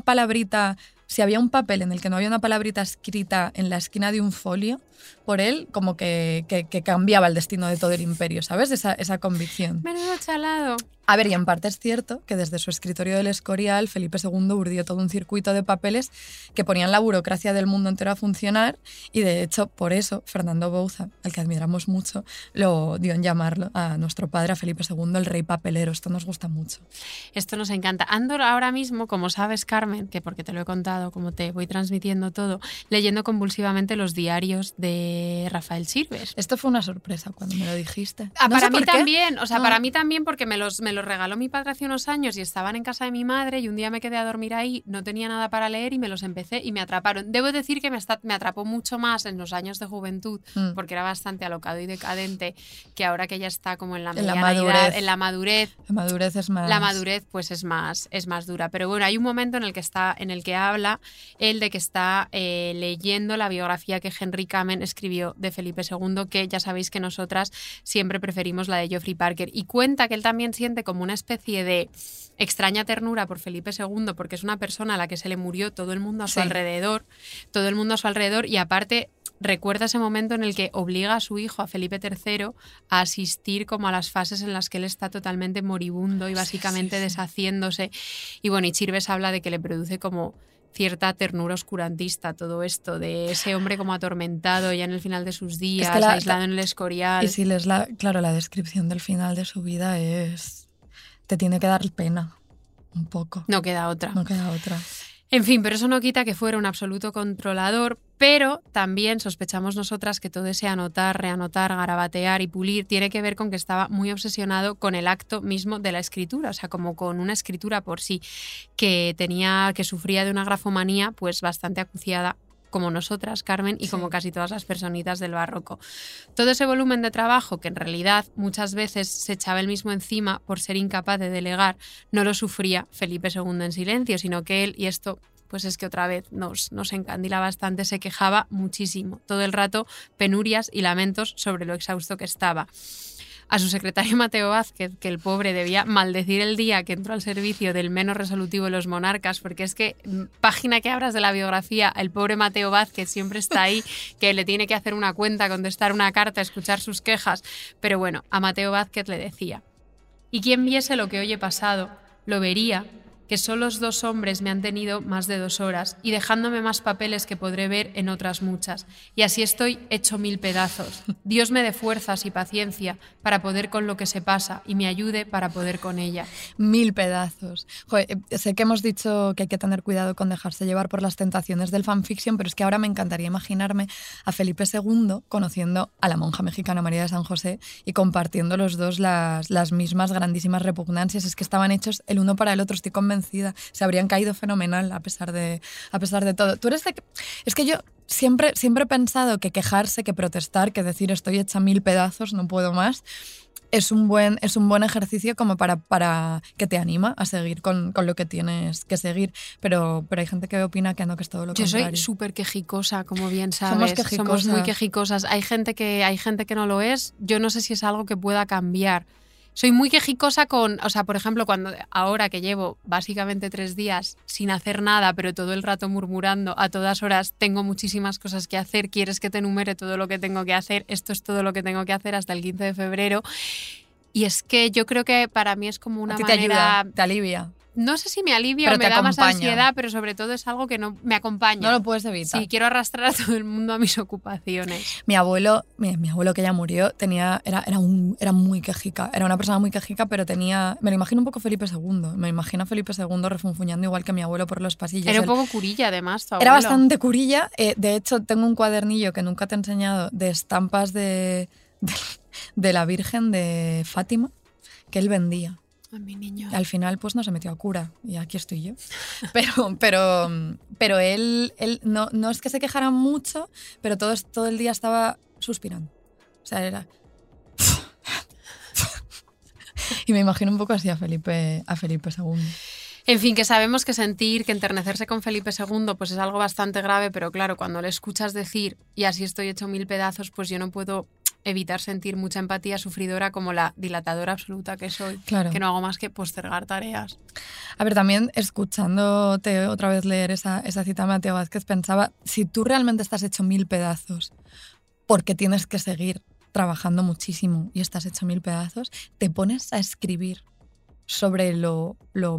si había un papel en el que no había una palabrita escrita en la esquina de un folio, por él como que cambiaba el destino de todo el imperio, ¿sabes? Esa convicción. Menudo chalado. A ver, y en parte es cierto que desde su escritorio del Escorial, Felipe II urdió todo un circuito de papeles que ponían la burocracia del mundo entero a funcionar y, de hecho, por eso Fernando Bouza, al que admiramos mucho, lo dio en llamarlo a nuestro padre, a Felipe II, el rey papelero. Esto nos gusta mucho. Esto nos encanta. Ando ahora mismo, como sabes, Carmen, que porque te lo he contado, como te voy transmitiendo todo, leyendo convulsivamente los diarios de Rafael Sirves. Esto fue una sorpresa cuando me lo dijiste. Para mí también, o sea, para mí también porque me los regaló mi padre hace unos años y estaban en casa de mi madre y un día me quedé a dormir ahí, no tenía nada para leer y me los empecé y me atraparon. Debo decir que me atrapó mucho más en los años de juventud porque era bastante alocado y decadente que ahora que ya está como en la madurez. En la madurez. La madurez es más... La madurez pues es más dura. Pero bueno, hay un momento en el que habla él de que está leyendo la biografía que Henry Kamen escribió de Felipe II, que ya sabéis que nosotras siempre preferimos la de Geoffrey Parker, y cuenta que él también siente como una especie de extraña ternura por Felipe II porque es una persona a la que se le murió todo el mundo a su alrededor, y aparte recuerda ese momento en el que obliga a su hijo, a Felipe III, a asistir como a las fases en las que él está totalmente moribundo y básicamente deshaciéndose. Y bueno, y Sirves habla de que le produce como cierta ternura oscurantista todo esto, de ese hombre como atormentado ya en el final de sus días, aislado en el Escorial. Y si lees la descripción del final de su vida te tiene que dar pena un poco. No queda otra. En fin, pero eso no quita que fuera un absoluto controlador, pero también sospechamos nosotras que todo ese anotar, reanotar, garabatear y pulir tiene que ver con que estaba muy obsesionado con el acto mismo de la escritura, o sea, como con una escritura por sí, que sufría de una grafomanía pues bastante acuciada, como nosotras, Carmen, y como casi todas las personitas del barroco. Todo ese volumen de trabajo, que en realidad muchas veces se echaba él mismo encima por ser incapaz de delegar, no lo sufría Felipe II en silencio, sino que él, y esto pues es que otra vez nos encandila bastante, se quejaba muchísimo, todo el rato penurias y lamentos sobre lo exhausto que estaba. a su secretario Mateo Vázquez, que el pobre debía maldecir el día que entró al servicio del menos resolutivo de los monarcas, porque es que página que abras de la biografía, el pobre Mateo Vázquez siempre está ahí, que le tiene que hacer una cuenta, contestar una carta, escuchar sus quejas. Pero bueno, a Mateo Vázquez le decía: y quien viese lo que hoy he pasado, lo vería, que solos 2 hombres me han tenido más de 2 horas y dejándome más papeles que podré ver en otras muchas. Y así estoy hecho 1000 pedazos. Dios me dé fuerzas y paciencia para poder con lo que se pasa y me ayude para poder con ella. 1000 pedazos. Joder, sé que hemos dicho que hay que tener cuidado con dejarse llevar por las tentaciones del fanfiction, pero es que ahora me encantaría imaginarme a Felipe II conociendo a la monja mexicana María de San José y compartiendo los dos las mismas grandísimas repugnancias. Es que estaban hechos el uno para el otro, estoy convencida. Se habrían caído fenomenal a pesar de todo. Tú eres de... Es que yo siempre he pensado que quejarse, que protestar, que decir estoy hecha 1000 pedazos, no puedo más, es un buen ejercicio como para que te anima a seguir con lo que tienes que seguir. Pero hay gente que opina que no, que es todo lo contrario. Yo soy súper quejicosa, como bien sabes. Somos muy quejicosas. Hay gente que no lo es. Yo no sé si es algo que pueda cambiar. Soy muy quejicosa o sea, por ejemplo, ahora que llevo básicamente 3 días sin hacer nada, pero todo el rato murmurando a todas horas, tengo muchísimas cosas que hacer, ¿quieres que te enumere todo lo que tengo que hacer? Esto es todo lo que tengo que hacer hasta el 15 de febrero. Y es que yo creo que para mí es como una manera... Te ayuda, te alivia. No sé si me alivia o me da más ansiedad, pero sobre todo es algo que no me acompaña. No lo puedes evitar. Sí, quiero arrastrar a todo el mundo a mis ocupaciones. Mi abuelo que ya murió, era muy quejica. Era una persona muy quejica, pero me lo imagino un poco Felipe II. Me imagino a Felipe II refunfuñando igual que mi abuelo por los pasillos. Era un poco curilla, además, tu abuelo. Era bastante curilla. De hecho, tengo un cuadernillo que nunca te he enseñado de estampas de la Virgen de Fátima que él vendía. Mi niño. Al final pues no se metió a cura y aquí estoy yo. Pero él no es que se quejara mucho, pero todo el día estaba suspirando. O sea, era... Y me imagino un poco así a Felipe II. En fin, que sabemos que enternecerse con Felipe II pues es algo bastante grave, pero claro, cuando le escuchas decir y así estoy hecho 1000 pedazos, pues yo no puedo evitar sentir mucha empatía sufridora como la dilatadora absoluta que soy, claro. Que no hago más que postergar tareas. A ver, también escuchándote otra vez leer esa cita de Mateo Vázquez, pensaba, si tú realmente estás hecho 1000 pedazos porque tienes que seguir trabajando muchísimo y estás hecho 1000 pedazos, te pones a escribir sobre lo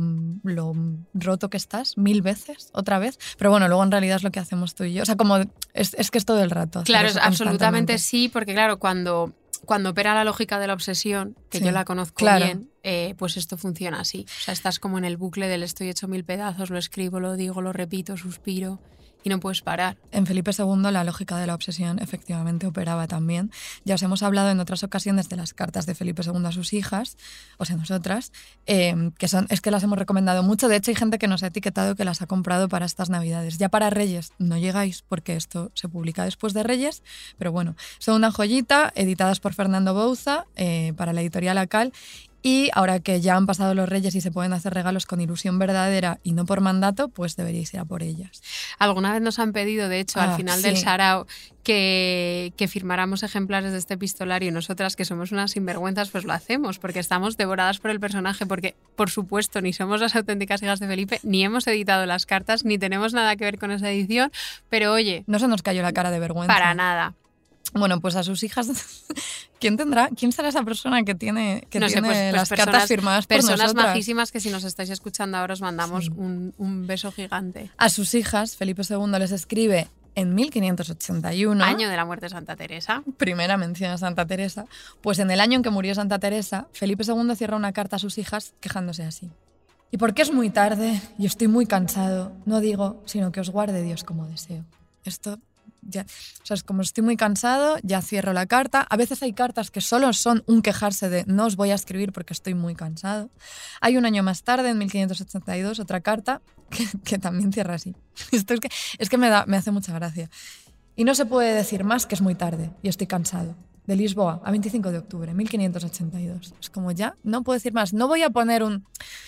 roto que estás 1000 veces, otra vez. Pero bueno, luego en realidad es lo que hacemos tú y yo. O sea, como es que es todo el rato. Claro, absolutamente sí, porque claro, cuando opera la lógica de la obsesión, que sí, yo la conozco bien, pues esto funciona así. O sea, estás como en el bucle del estoy hecho 1000 pedazos, lo escribo, lo digo, lo repito, suspiro... y no puedes parar. En Felipe II la lógica de la obsesión efectivamente operaba también. Ya os hemos hablado en otras ocasiones de las cartas de Felipe II a sus hijas, o sea, nosotras, es que las hemos recomendado mucho. De hecho, hay gente que nos ha etiquetado que las ha comprado para estas Navidades. Ya para Reyes no llegáis porque esto se publica después de Reyes, pero bueno, son una joyita, editadas por Fernando Bouza para la editorial Acal. Y ahora que ya han pasado los Reyes y se pueden hacer regalos con ilusión verdadera y no por mandato, pues deberíais ir a por ellas. Alguna vez nos han pedido, de hecho, al final del sarao, que firmáramos ejemplares de este epistolario y nosotras, que somos unas sinvergüenzas, pues lo hacemos, porque estamos devoradas por el personaje, porque, por supuesto, ni somos las auténticas hijas de Felipe, ni hemos editado las cartas, ni tenemos nada que ver con esa edición, pero oye... No se nos cayó la cara de vergüenza. Para nada. Bueno, pues a sus hijas, ¿quién será esa persona que tiene no sé, pues las cartas firmadas por nosotras? Personas majísimas que si nos estáis escuchando ahora os mandamos un beso gigante. A sus hijas, Felipe II les escribe en 1581... Año de la muerte de Santa Teresa. Primera mención a Santa Teresa. Pues en el año en que murió Santa Teresa, Felipe II cierra una carta a sus hijas quejándose así. Y porque es muy tarde y estoy muy cansado, no digo, sino que os guarde Dios como deseo. Esto... Ya, o sea, es como estoy muy cansado, ya cierro la carta. A veces hay cartas que solo son un quejarse de no os voy a escribir porque estoy muy cansado. Hay un año más tarde, en 1582, otra carta que también cierra así. Esto es que me hace mucha gracia. Y no se puede decir más que es muy tarde y estoy cansado. De Lisboa, a 25 de octubre, 1582. Es como ya, no puedo decir más. No voy a poner un...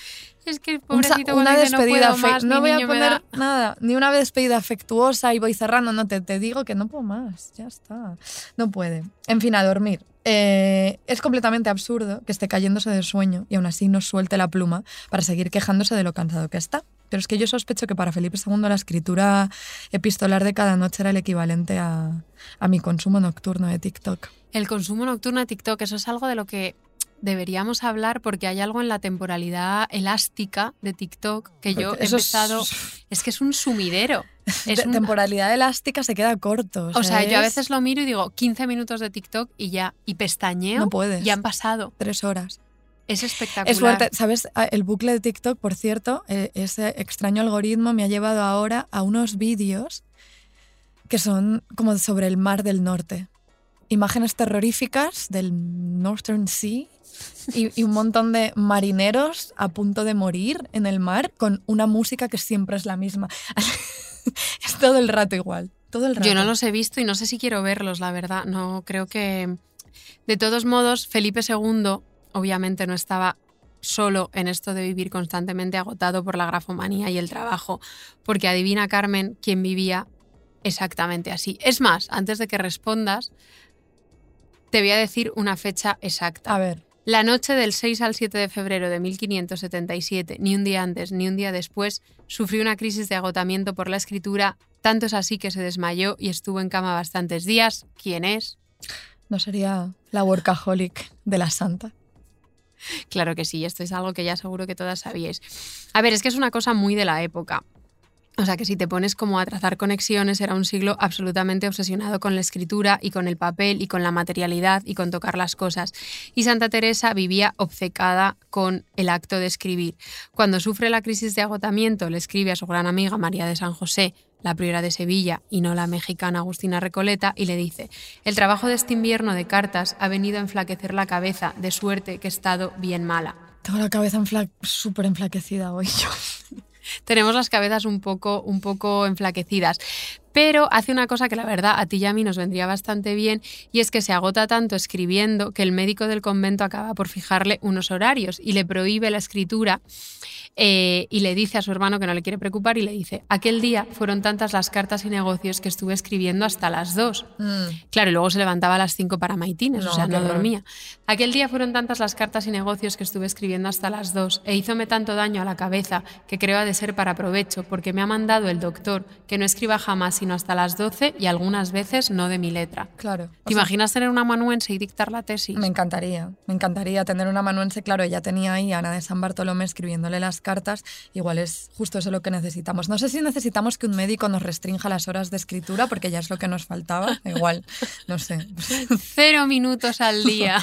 Es que pobrecito una cuando dice, despedida no puedo más, no mi voy a niño me poner da... nada, ni una despedida afectuosa y voy cerrando, no, te digo que no puedo más, ya está. No puede. En fin, a dormir. Es completamente absurdo que esté cayéndose de sueño y aún así no suelte la pluma para seguir quejándose de lo cansado que está. Pero es que yo sospecho que para Felipe II la escritura epistolar de cada noche era el equivalente a mi consumo nocturno de TikTok. El consumo nocturno de TikTok, eso es algo de lo que deberíamos hablar porque hay algo en la temporalidad elástica de TikTok que yo he empezado... Es que es un sumidero. Temporalidad elástica se queda corto. O sea, yo a veces lo miro y digo 15 minutos de TikTok y ya, y pestañeo, no puedes. Y han pasado 3 horas. Es espectacular. Es fuerte. ¿Sabes? El bucle de TikTok, por cierto, ese extraño algoritmo me ha llevado ahora a unos vídeos que son como sobre el Mar del Norte. Imágenes terroríficas del Northern Sea y un montón de marineros a punto de morir en el mar con una música que siempre es la misma. Es todo el rato igual. Todo el rato. Yo no los he visto y no sé si quiero verlos, la verdad. No, creo que... De todos modos, Felipe II... obviamente no estaba solo en esto de vivir constantemente agotado por la grafomanía y el trabajo, porque adivina, Carmen, quién vivía exactamente así. Es más, antes de que respondas, te voy a decir una fecha exacta. A ver. La noche del 6 al 7 de febrero de 1577, ni un día antes ni un día después, sufrió una crisis de agotamiento por la escritura, tanto es así que se desmayó y estuvo en cama bastantes días. ¿Quién es? ¿No sería la workaholic de la santa? Claro que sí, esto es algo que ya seguro que todas sabíais. A ver, es que es una cosa muy de la época. O sea que si te pones como a trazar conexiones, era un siglo absolutamente obsesionado con la escritura y con el papel y con la materialidad y con tocar las cosas. Y Santa Teresa vivía obcecada con el acto de escribir. Cuando sufre la crisis de agotamiento, le escribe a su gran amiga María de San José, la priora de Sevilla y no la mexicana Agustina Recoleta, y le dice: el trabajo de este invierno de cartas ha venido a enflaquecer la cabeza, de suerte que he estado bien mala. Tengo la cabeza súper enflaquecida hoy yo. Tenemos las cabezas un poco enflaquecidas. Pero hace una cosa que la verdad a ti y a mí nos vendría bastante bien, y es que se agota tanto escribiendo que el médico del convento acaba por fijarle unos horarios y le prohíbe la escritura y le dice a su hermano que no le quiere preocupar y le dice: aquel día fueron tantas las cartas y negocios que estuve escribiendo hasta las 2. Claro, y luego se levantaba a las 5 para maitines, o sea, no dormía. Aquel día fueron tantas las cartas y negocios que estuve escribiendo hasta las 2 e hízome tanto daño a la cabeza que creo ha de ser para provecho, porque me ha mandado el doctor que no escriba jamás sino hasta las 12 y algunas veces no de mi letra. Claro. ¿Te imaginas tener una amanuense y dictar la tesis? Me encantaría tener una amanuense. Claro, ella tenía ahí a Ana de San Bartolomé escribiéndole las cartas. Igual es justo eso lo que necesitamos. No sé si necesitamos que un médico nos restrinja las horas de escritura, porque ya es lo que nos faltaba. Igual, no sé. 0 minutos al día.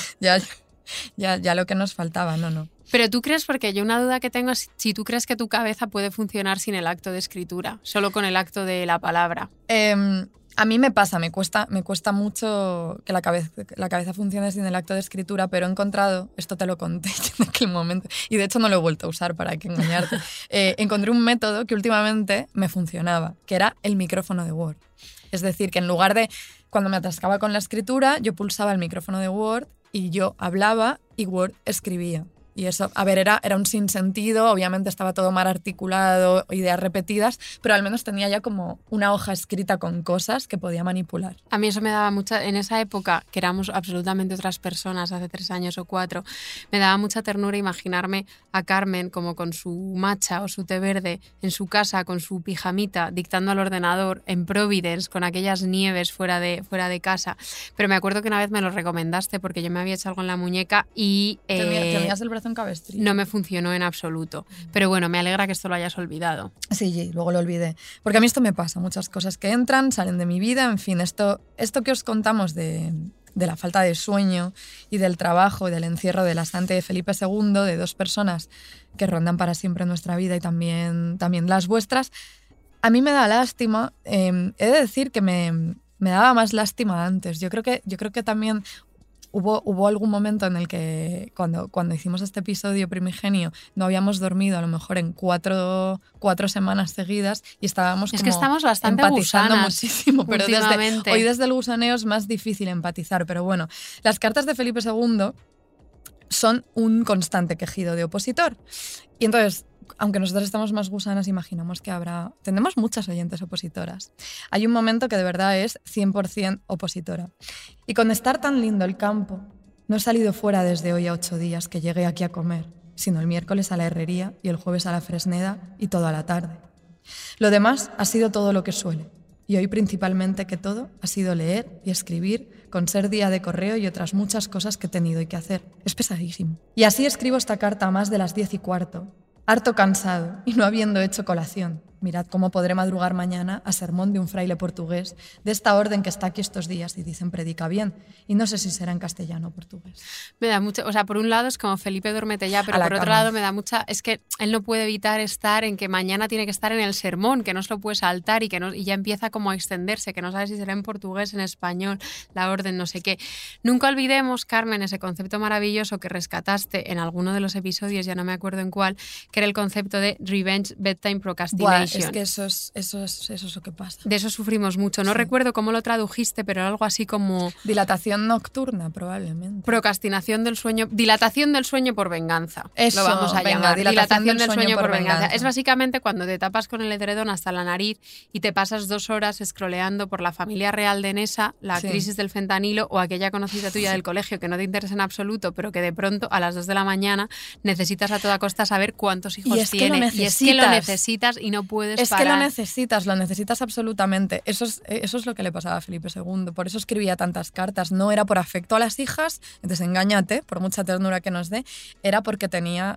ya lo que nos faltaba, no. Pero tú crees, porque yo una duda que tengo es si tú crees que tu cabeza puede funcionar sin el acto de escritura, solo con el acto de la palabra. A mí me pasa, me cuesta mucho que la cabeza funcione sin el acto de escritura, pero he encontrado, esto te lo conté en aquel momento, y de hecho no lo he vuelto a usar para que engañarte, encontré un método que últimamente me funcionaba, que era el micrófono de Word. Es decir, que en lugar de, cuando me atascaba con la escritura, yo pulsaba el micrófono de Word y yo hablaba y Word escribía. Y eso, a ver, era un sinsentido, obviamente estaba todo mal articulado, ideas repetidas, pero al menos tenía ya como una hoja escrita con cosas que podía manipular. A mí eso me daba mucha, en esa época, que éramos absolutamente otras personas, hace 3 años o 4, me daba mucha ternura imaginarme a Carmen como con su matcha o su té verde en su casa, con su pijamita, dictando al ordenador en Providence, con aquellas nieves fuera de casa. Pero me acuerdo que una vez me lo recomendaste porque yo me había hecho algo en la muñeca y... ¿Tenías el brazo en cabestrillo? No me funcionó en absoluto. Pero bueno, me alegra que esto lo hayas olvidado. Sí, luego lo olvidé. Porque a mí esto me pasa, muchas cosas que entran, salen de mi vida, en fin, esto que os contamos de la falta de sueño y del trabajo y del encierro de la santa de Felipe II, de 2 personas que rondan para siempre nuestra vida y también las vuestras, a mí me da lástima. He de decir que me daba más lástima antes. Yo creo que también... Hubo algún momento en el que cuando hicimos este episodio primigenio no habíamos dormido a lo mejor en 4 semanas seguidas y estábamos como que estamos bastante empatizando gusanas muchísimo, pero hoy desde el gusaneo es más difícil empatizar. Pero bueno, las cartas de Felipe II son un constante quejido de opositor. Y entonces aunque nosotros estamos más gusanas, imaginamos que tenemos muchas oyentes opositoras. Hay un momento que de verdad es 100% opositora. Y con estar tan lindo el campo, no he salido fuera desde hoy a 8 días que llegué aquí a comer, sino el miércoles a la herrería y el jueves a la Fresneda y todo a la tarde. Lo demás ha sido todo lo que suele. Y hoy principalmente que todo ha sido leer y escribir con ser día de correo y otras muchas cosas que he tenido y que hacer. Es pesadísimo. Y así escribo esta carta a más de las 10:15, harto cansado y no habiendo hecho colación. Mirad cómo podré madrugar mañana a sermón de un fraile portugués de esta orden que está aquí estos días y dicen predica bien. Y no sé si será en castellano o portugués. Me da mucho, o sea, por un lado es como Felipe duérmete ya, pero por otro lado me da mucha, es que él no puede evitar estar en que mañana tiene que estar en el sermón, que no se lo puede saltar y ya empieza como a extenderse, que no sabe si será en portugués, en español, la orden, no sé qué. Nunca olvidemos, Carmen, ese concepto maravilloso que rescataste en alguno de los episodios, ya no me acuerdo en cuál, que era el concepto de revenge bedtime procrastination. Es que eso es lo que pasa. De eso sufrimos mucho. No recuerdo cómo lo tradujiste, pero algo así como... Dilatación nocturna, probablemente. Procrastinación del sueño... Dilatación del sueño por venganza. Eso, lo vamos a llamar. Dilatación del sueño por venganza. Es básicamente cuando te tapas con el edredón hasta la nariz y te pasas 2 horas scrolleando por la familia real de Nessa, la crisis del fentanilo o aquella conocida tuya del colegio que no te interesa en absoluto, pero que de pronto a las 2 de la mañana necesitas a toda costa saber cuántos hijos tiene. Y es que lo necesitas y no puedes parar. Que lo necesitas absolutamente. Eso es lo que le pasaba a Felipe II. Por eso escribía tantas cartas. No era por afecto a las hijas, desengáñate, por mucha ternura que nos dé, era porque tenía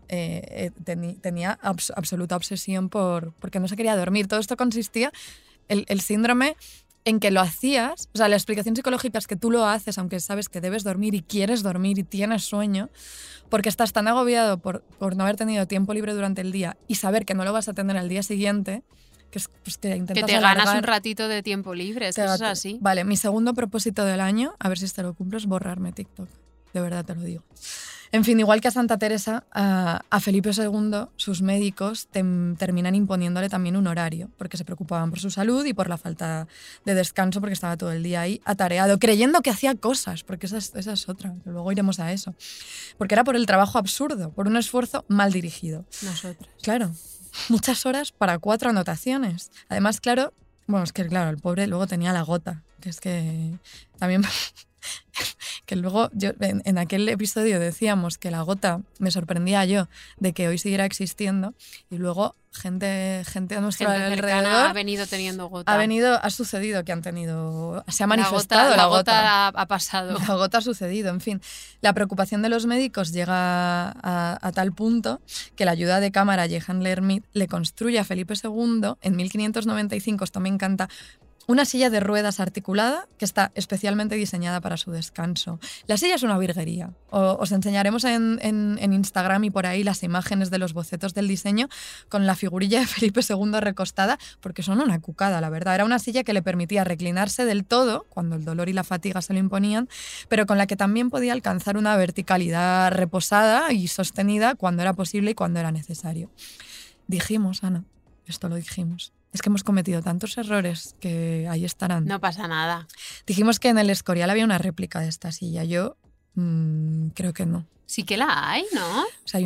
absoluta obsesión porque no se quería dormir. Todo esto consistía, el síndrome, en que lo hacías, o sea, la explicación psicológica es que tú lo haces aunque sabes que debes dormir y quieres dormir y tienes sueño, porque estás tan agobiado por no haber tenido tiempo libre durante el día y saber que no lo vas a tener al día siguiente, que intentas que te ganas un ratito de tiempo libre, eso es así. Vale, mi segundo propósito del año, a ver si este lo cumplo, es borrarme TikTok. De verdad te lo digo. En fin, igual que a Santa Teresa, a Felipe II, sus médicos terminan imponiéndole también un horario, porque se preocupaban por su salud y por la falta de descanso, porque estaba todo el día ahí atareado, creyendo que hacía cosas, porque esa es otra, que luego iremos a eso. Porque era por el trabajo absurdo, por un esfuerzo mal dirigido. Nosotros. Claro, muchas horas para 4 anotaciones. Además, claro, el pobre luego tenía la gota, que es que también... que luego en aquel episodio decíamos que la gota, me sorprendía yo de que hoy siguiera existiendo, y luego gente a nuestro alrededor ha venido teniendo gota. Ha sucedido que han tenido, se ha manifestado la gota ha pasado. La gota ha sucedido, en fin. La preocupación de los médicos llega a tal punto que la ayuda de cámara Jehan Lermit le construye a Felipe II en 1595, esto me encanta, una silla de ruedas articulada que está especialmente diseñada para su descanso. La silla es una virguería. Os enseñaremos en Instagram y por ahí las imágenes de los bocetos del diseño con la figurilla de Felipe II recostada, porque son una cucada, la verdad. Era una silla que le permitía reclinarse del todo cuando el dolor y la fatiga se lo imponían, pero con la que también podía alcanzar una verticalidad reposada y sostenida cuando era posible y cuando era necesario. Dijimos, Ana, esto lo dijimos. Es que hemos cometido tantos errores que ahí estarán. No pasa nada. Dijimos que en el Escorial había una réplica de esta silla. Yo creo que no. Sí que la hay, ¿no? O sea,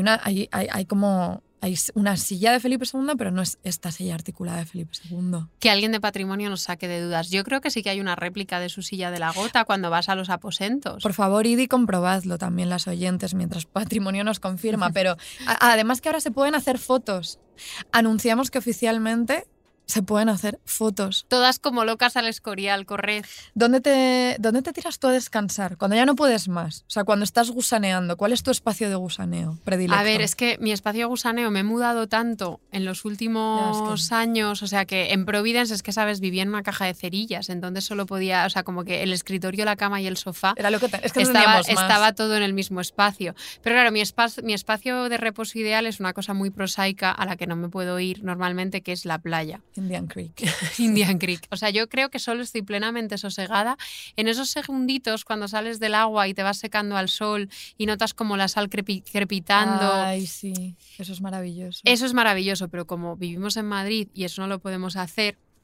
hay una silla de Felipe II, pero no es esta silla articulada de Felipe II. Que alguien de Patrimonio nos saque de dudas. Yo creo que sí que hay una réplica de su silla de la gota cuando vas a los aposentos. Por favor, id y comprobadlo también las oyentes mientras Patrimonio nos confirma. Pero además que ahora se pueden hacer fotos. Anunciamos que oficialmente se pueden hacer fotos. Todas como locas al Escorial, corred. ¿Dónde te tiras tú a descansar? Cuando ya no puedes más. O sea, cuando estás gusaneando. ¿Cuál es tu espacio de gusaneo predilecto? A ver, es que mi espacio de gusaneo me he mudado tanto en los últimos años. O sea, que en Providence es que, ¿sabes? Vivía en una caja de cerillas. Entonces solo podía... O sea, como que el escritorio, la cama y el sofá... Era lo que es que estaba todo en el mismo espacio. Pero claro, mi espacio de reposo ideal es una cosa muy prosaica a la que no me puedo ir normalmente, que es la playa. Indian Creek. Indian Creek. O sea, yo creo que solo estoy plenamente sosegada en esos segunditos cuando sales del agua y te vas secando al sol y notas como la sal crepitando. Ay, sí. Eso es maravilloso. Eso es maravilloso, pero como vivimos en Madrid y eso no lo podemos hacer,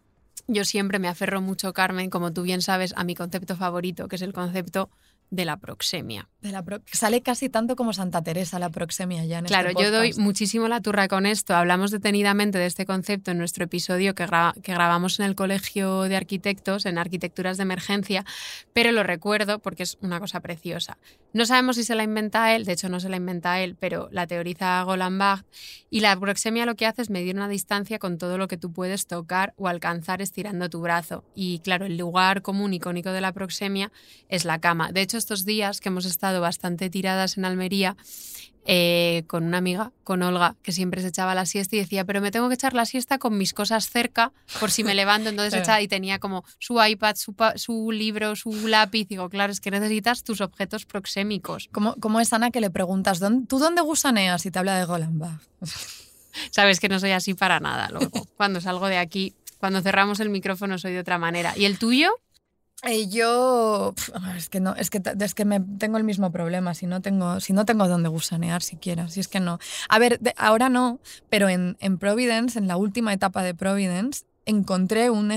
yo siempre me aferro mucho, Carmen, como tú bien sabes, a mi concepto favorito, que es el concepto de la proxemia. Sale casi tanto como Santa Teresa la proxemia ya en Claro, este yo doy podcast. muchísimo la turra con esto. Hablamos detenidamente de este concepto en nuestro episodio que grabamos en el Colegio de Arquitectos, en Arquitecturas de Emergencia, pero lo recuerdo porque es una cosa preciosa. No sabemos si se la inventa él, de hecho no se la inventa él, pero la teoriza Golan Barth, y la proxemia lo que hace es medir una distancia con todo lo que tú puedes tocar o alcanzar estirando tu brazo. Y claro, el lugar común icónico de la proxemia es la cama. De hecho, estos días que hemos estado bastante tiradas en Almería, con una amiga, con Olga, que siempre se echaba la siesta y decía, pero me tengo que echar la siesta con mis cosas cerca por si me levanto, entonces echaba, y tenía como su iPad, su libro, su lápiz. Digo, claro, es que necesitas tus objetos proxémicos. ¿Cómo es Ana que le preguntas, ¿tú dónde gusaneas? Y te habla de Golan Barth. Sabes que no soy así para nada luego. Cuando salgo de aquí, cuando cerramos el micrófono soy de otra manera. ¿Y el tuyo? Yo es que tengo el mismo problema, si no tengo dónde gusanear siquiera, si es que no. A ver, ahora no, pero en Providence, en la última etapa de Providence, encontré un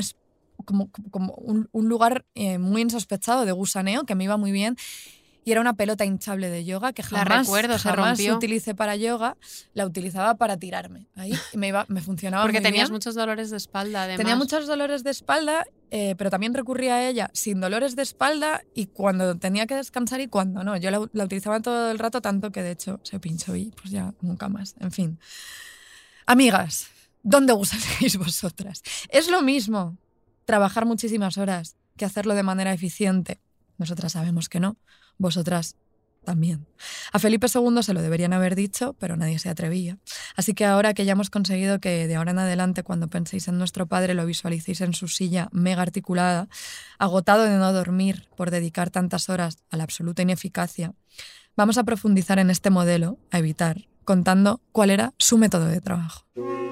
lugar muy insospechado de gusaneo que me iba muy bien. Y era una pelota hinchable de yoga que jamás utilicé para yoga, la utilizaba para tirarme. Ahí y me funcionaba porque muy bien. Porque tenías muchos dolores de espalda, además. Tenía muchos dolores de espalda, pero también recurría a ella sin dolores de espalda y cuando tenía que descansar y cuando no. Yo la utilizaba todo el rato, tanto que de hecho se pinchó y pues ya nunca más. En fin. Amigas, ¿dónde gusaneáis vosotras? Es lo mismo trabajar muchísimas horas que hacerlo de manera eficiente. Nosotras sabemos que no. Vosotras también. A Felipe II se lo deberían haber dicho, pero nadie se atrevía. Así que ahora que ya hemos conseguido que de ahora en adelante, cuando penséis en nuestro padre, lo visualicéis en su silla mega articulada, agotado de no dormir por dedicar tantas horas a la absoluta ineficacia, vamos a profundizar en este modelo a evitar, contando cuál era su método de trabajo.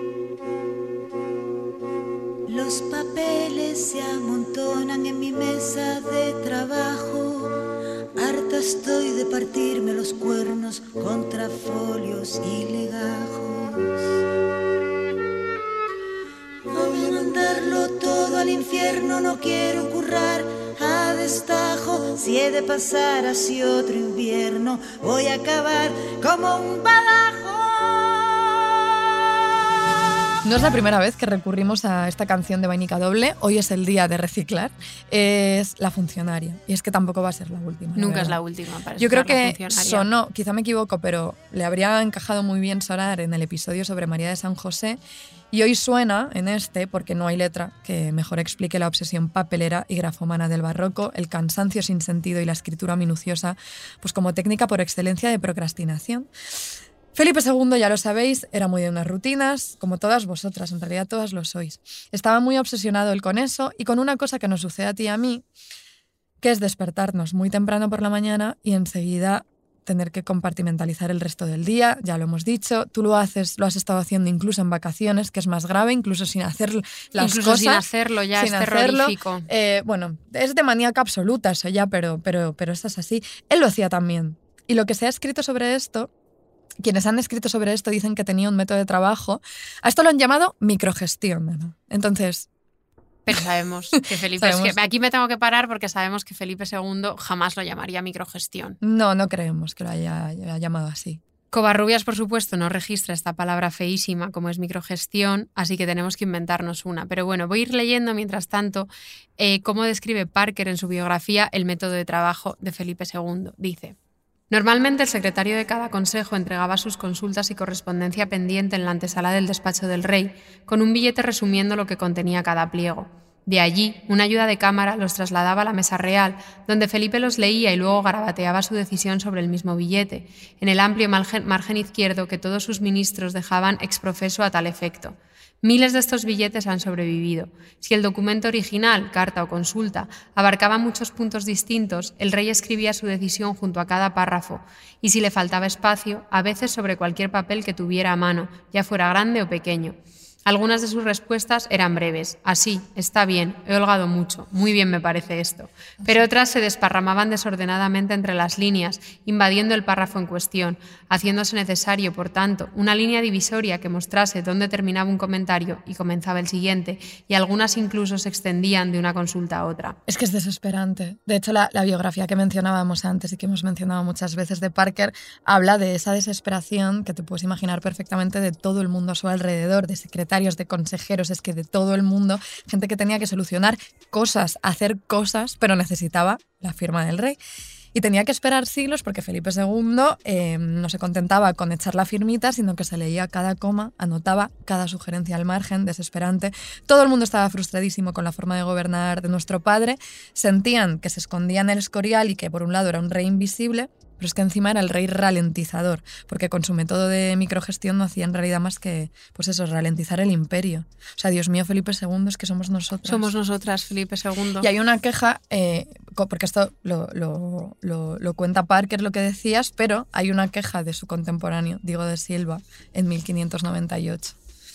Los papeles se amontonan en mi mesa de trabajo. Harta estoy de partirme los cuernos contra folios y legajos. Voy a mandarlo todo al infierno, no quiero currar a destajo. Si he de pasar así otro invierno, voy a acabar como un badajo. No es la primera vez que recurrimos a esta canción de Vainica Doble. Hoy es el día de reciclar. Es La Funcionaria. Y es que tampoco va a ser la última. Nunca es la última. Para Yo creo que sonó, quizá me equivoco, pero le habría encajado muy bien sonar en el episodio sobre María de San José. Y hoy suena en este porque no hay letra que mejor explique la obsesión papelera y grafómana del barroco, el cansancio sin sentido y la escritura minuciosa, pues como técnica por excelencia de procrastinación. Felipe II, ya lo sabéis, era muy de unas rutinas, como todas vosotras, en realidad todas lo sois. Estaba muy obsesionado él con eso y con una cosa que nos sucede a ti y a mí, que es despertarnos muy temprano por la mañana y enseguida tener que compartimentalizar el resto del día, ya lo hemos dicho. Tú lo has estado haciendo incluso en vacaciones, que es más grave, incluso sin hacer las incluso cosas. Sin hacerlo ya, es terrorífico. Bueno, es de maníaca absoluta eso ya, pero esto es así. Él lo hacía también. Y lo que se ha escrito sobre esto, quienes han escrito sobre esto dicen que tenía un método de trabajo. A esto lo han llamado microgestión, ¿no? Entonces... Pero sabemos que Felipe... Es que aquí me tengo que parar porque sabemos que Felipe II jamás lo llamaría microgestión. No creemos que lo haya llamado así. Covarrubias, por supuesto, no registra esta palabra feísima como es microgestión, así que tenemos que inventarnos una. Pero bueno, voy a ir leyendo mientras tanto cómo describe Parker en su biografía el método de trabajo de Felipe II. Dice: normalmente el secretario de cada consejo entregaba sus consultas y correspondencia pendiente en la antesala del despacho del rey, con un billete resumiendo lo que contenía cada pliego. De allí, una ayuda de cámara los trasladaba a la mesa real, donde Felipe los leía y luego garabateaba su decisión sobre el mismo billete, en el amplio margen izquierdo que todos sus ministros dejaban exprofeso a tal efecto. Miles de estos billetes han sobrevivido. Si el documento original, carta o consulta, abarcaba muchos puntos distintos, el rey escribía su decisión junto a cada párrafo, y si le faltaba espacio, a veces sobre cualquier papel que tuviera a mano, ya fuera grande o pequeño. Algunas de sus respuestas eran breves. Así, está bien, he holgado mucho, muy bien me parece esto. Pero otras se desparramaban desordenadamente entre las líneas, invadiendo el párrafo en cuestión, haciéndose necesario, por tanto, una línea divisoria que mostrase dónde terminaba un comentario y comenzaba el siguiente, y algunas incluso se extendían de una consulta a otra. Es que es desesperante. De hecho, la biografía que mencionábamos antes y que hemos mencionado muchas veces de Parker habla de esa desesperación que te puedes imaginar perfectamente de todo el mundo a su alrededor, de secretarios, de consejeros, es que de todo el mundo, gente que tenía que solucionar cosas, hacer cosas, pero necesitaba la firma del rey. Y tenía que esperar siglos porque Felipe II no se contentaba con echar la firmita, sino que se leía cada coma, anotaba cada sugerencia al margen, desesperante. Todo el mundo estaba frustradísimo con la forma de gobernar de nuestro padre. Sentían que se escondía en el Escorial y que por un lado era un rey invisible, pero es que encima era el rey ralentizador, porque con su método de microgestión no hacía en realidad más que, pues eso, ralentizar el imperio. O sea, Dios mío, Felipe II, es que somos nosotras. Somos nosotras, Felipe II. Y hay una queja, porque esto lo cuenta Parker, lo que decías, pero hay una queja de su contemporáneo, Diego de Silva, en 1598.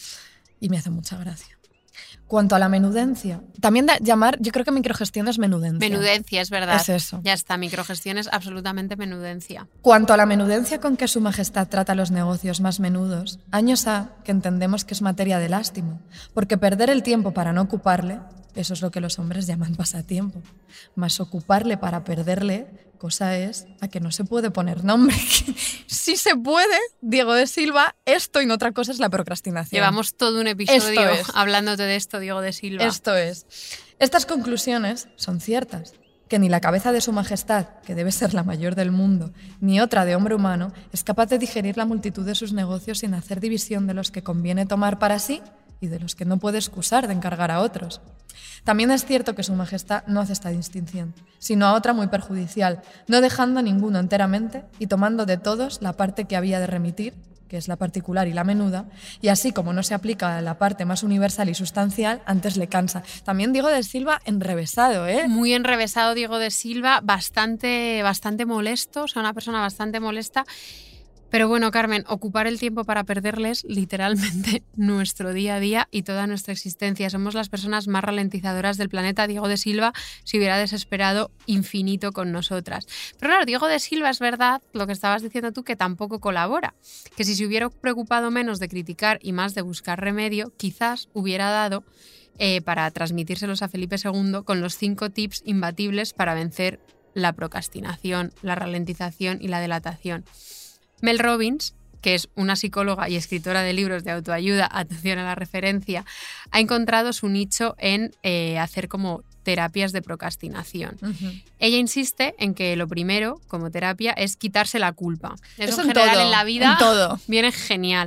Y me hace mucha gracia. Cuanto a la menudencia, también yo creo que microgestión es menudencia. Menudencia, es verdad. Es eso. Ya está, microgestión es absolutamente menudencia. Cuanto a la menudencia con que su majestad trata los negocios más menudos, años ha que entendemos que es materia de lástima, porque perder el tiempo para no ocuparle, eso es lo que los hombres llaman pasatiempo. Mas ocuparle para perderle, cosa es a que no se puede poner nombre. Sí se puede, Diego de Silva, esto y no otra cosa es la procrastinación. Llevamos todo un episodio hablándote de esto, Diego de Silva. Esto es. Estas conclusiones son ciertas, que ni la cabeza de su majestad, que debe ser la mayor del mundo, ni otra de hombre humano, es capaz de digerir la multitud de sus negocios sin hacer división de los que conviene tomar para sí y de los que no puede excusar de encargar a otros. También es cierto que su majestad no hace esta distinción, sino a otra muy perjudicial, no dejando a ninguno enteramente y tomando de todos la parte que había de remitir, que es la particular y la menuda, y así como no se aplica a la parte más universal y sustancial, antes le cansa. También Diego de Silva enrevesado, ¿eh? Muy enrevesado Diego de Silva, bastante molesto, o sea, una persona bastante molesta. Pero bueno, Carmen, ocupar el tiempo para perderles literalmente nuestro día a día y toda nuestra existencia. Somos las personas más ralentizadoras del planeta. Diego de Silva se hubiera desesperado infinito con nosotras. Pero claro, Diego de Silva, es verdad lo que estabas diciendo tú, que tampoco colabora. Que si se hubiera preocupado menos de criticar y más de buscar remedio, quizás hubiera dado para transmitírselos a Felipe II con los 5 tips imbatibles para vencer la procrastinación, la ralentización y la dilatación. Mel Robbins, que es una psicóloga y escritora de libros de autoayuda, atención a la referencia, ha encontrado su nicho en hacer como terapias de procrastinación. Uh-huh. Ella insiste en que lo primero, como terapia, es quitarse la culpa. Eso en general en la vida viene genial.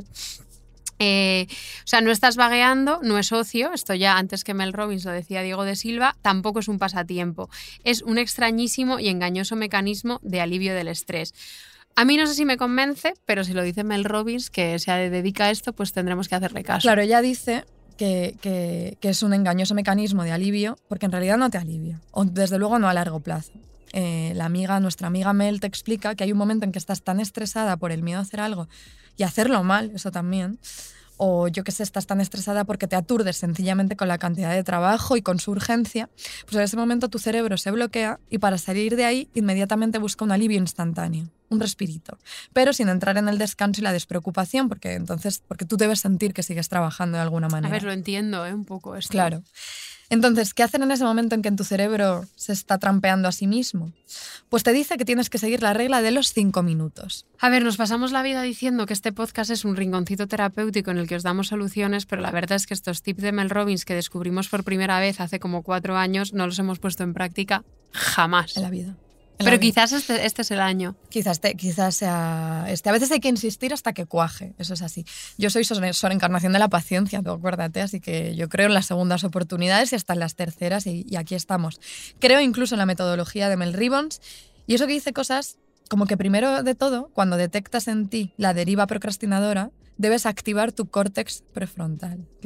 O sea, no estás vagueando, no es ocio, esto ya antes que Mel Robbins lo decía Diego de Silva, tampoco es un pasatiempo. Es un extrañísimo y engañoso mecanismo de alivio del estrés. A mí no sé si me convence, pero si lo dice Mel Robbins, que se dedica a esto, pues tendremos que hacerle caso. Claro, ella dice que es un engañoso mecanismo de alivio, porque en realidad no te alivia, o desde luego no a largo plazo. Nuestra amiga Mel te explica que hay un momento en que estás tan estresada por el miedo a hacer algo y hacerlo mal, eso también, o yo qué sé, estás tan estresada porque te aturdes sencillamente con la cantidad de trabajo y con su urgencia, pues en ese momento tu cerebro se bloquea y para salir de ahí inmediatamente busca un alivio instantáneo, un respirito, pero sin entrar en el descanso y la despreocupación, porque tú debes sentir que sigues trabajando de alguna manera. A ver, lo entiendo, un poco esto. Claro. Entonces, ¿qué hacer en ese momento en que en tu cerebro se está trampeando a sí mismo? Pues te dice que tienes que seguir la regla de los 5 minutos. A ver, nos pasamos la vida diciendo que este podcast es un rinconcito terapéutico en el que os damos soluciones, pero la verdad es que estos tips de Mel Robbins que descubrimos por primera vez hace como 4 años no los hemos puesto en práctica jamás. En la vida. Pero quizás este es el año. Quizás sea este. A veces hay que insistir hasta que cuaje, eso es así. Yo soy encarnación de la paciencia, tú acuérdate, así que yo creo en las segundas oportunidades y hasta en las terceras y aquí estamos. Creo incluso en la metodología de Mel Robbins y eso que dice cosas como que primero de todo, cuando detectas en ti la deriva procrastinadora, debes activar tu córtex prefrontal, claro.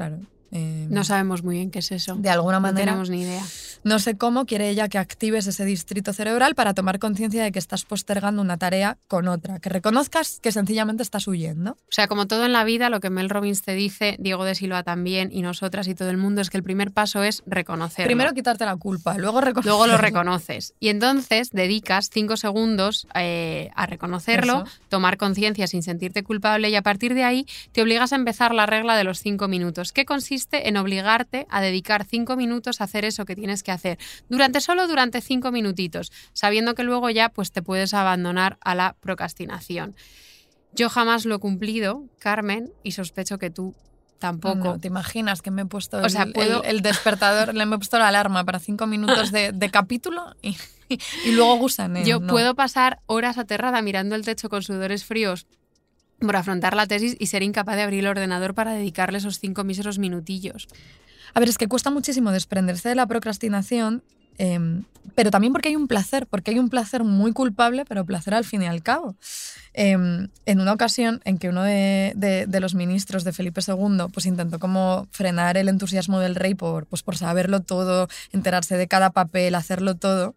No sabemos muy bien qué es eso. De alguna manera. No tenemos ni idea. No sé cómo quiere ella que actives ese distrito cerebral para tomar conciencia de que estás postergando una tarea con otra, que reconozcas que sencillamente estás huyendo. O sea, como todo en la vida, lo que Mel Robbins te dice, Diego de Silva también, y nosotras y todo el mundo, es que el primer paso es reconocerlo. Primero quitarte la culpa, luego reconocerlo. Luego lo reconoces. Y entonces dedicas 5 segundos a reconocerlo, Eso. tomar conciencia sin sentirte culpable, y a partir de ahí te obligas a empezar la regla de los 5 minutos, que consiste en obligarte a dedicar 5 minutos a hacer eso que tienes que hacer durante 5 minutitos, sabiendo que luego ya pues te puedes abandonar a la procrastinación. Yo jamás lo he cumplido, Carmen, y sospecho que tú tampoco. No, ¿te imaginas que me he puesto O sea, el despertador, le he puesto la alarma para 5 minutos de capítulo y luego gusaneo? Yo no. puedo pasar horas aterrada mirando el techo con sudores fríos por afrontar la tesis y ser incapaz de abrir el ordenador para dedicarle esos 5 míseros minutillos. A ver, es que cuesta muchísimo desprenderse de la procrastinación, pero también porque hay un placer muy culpable, pero placer al fin y al cabo. En una ocasión en que uno de los ministros de Felipe II pues intentó como frenar el entusiasmo del rey por saberlo todo, enterarse de cada papel, hacerlo todo.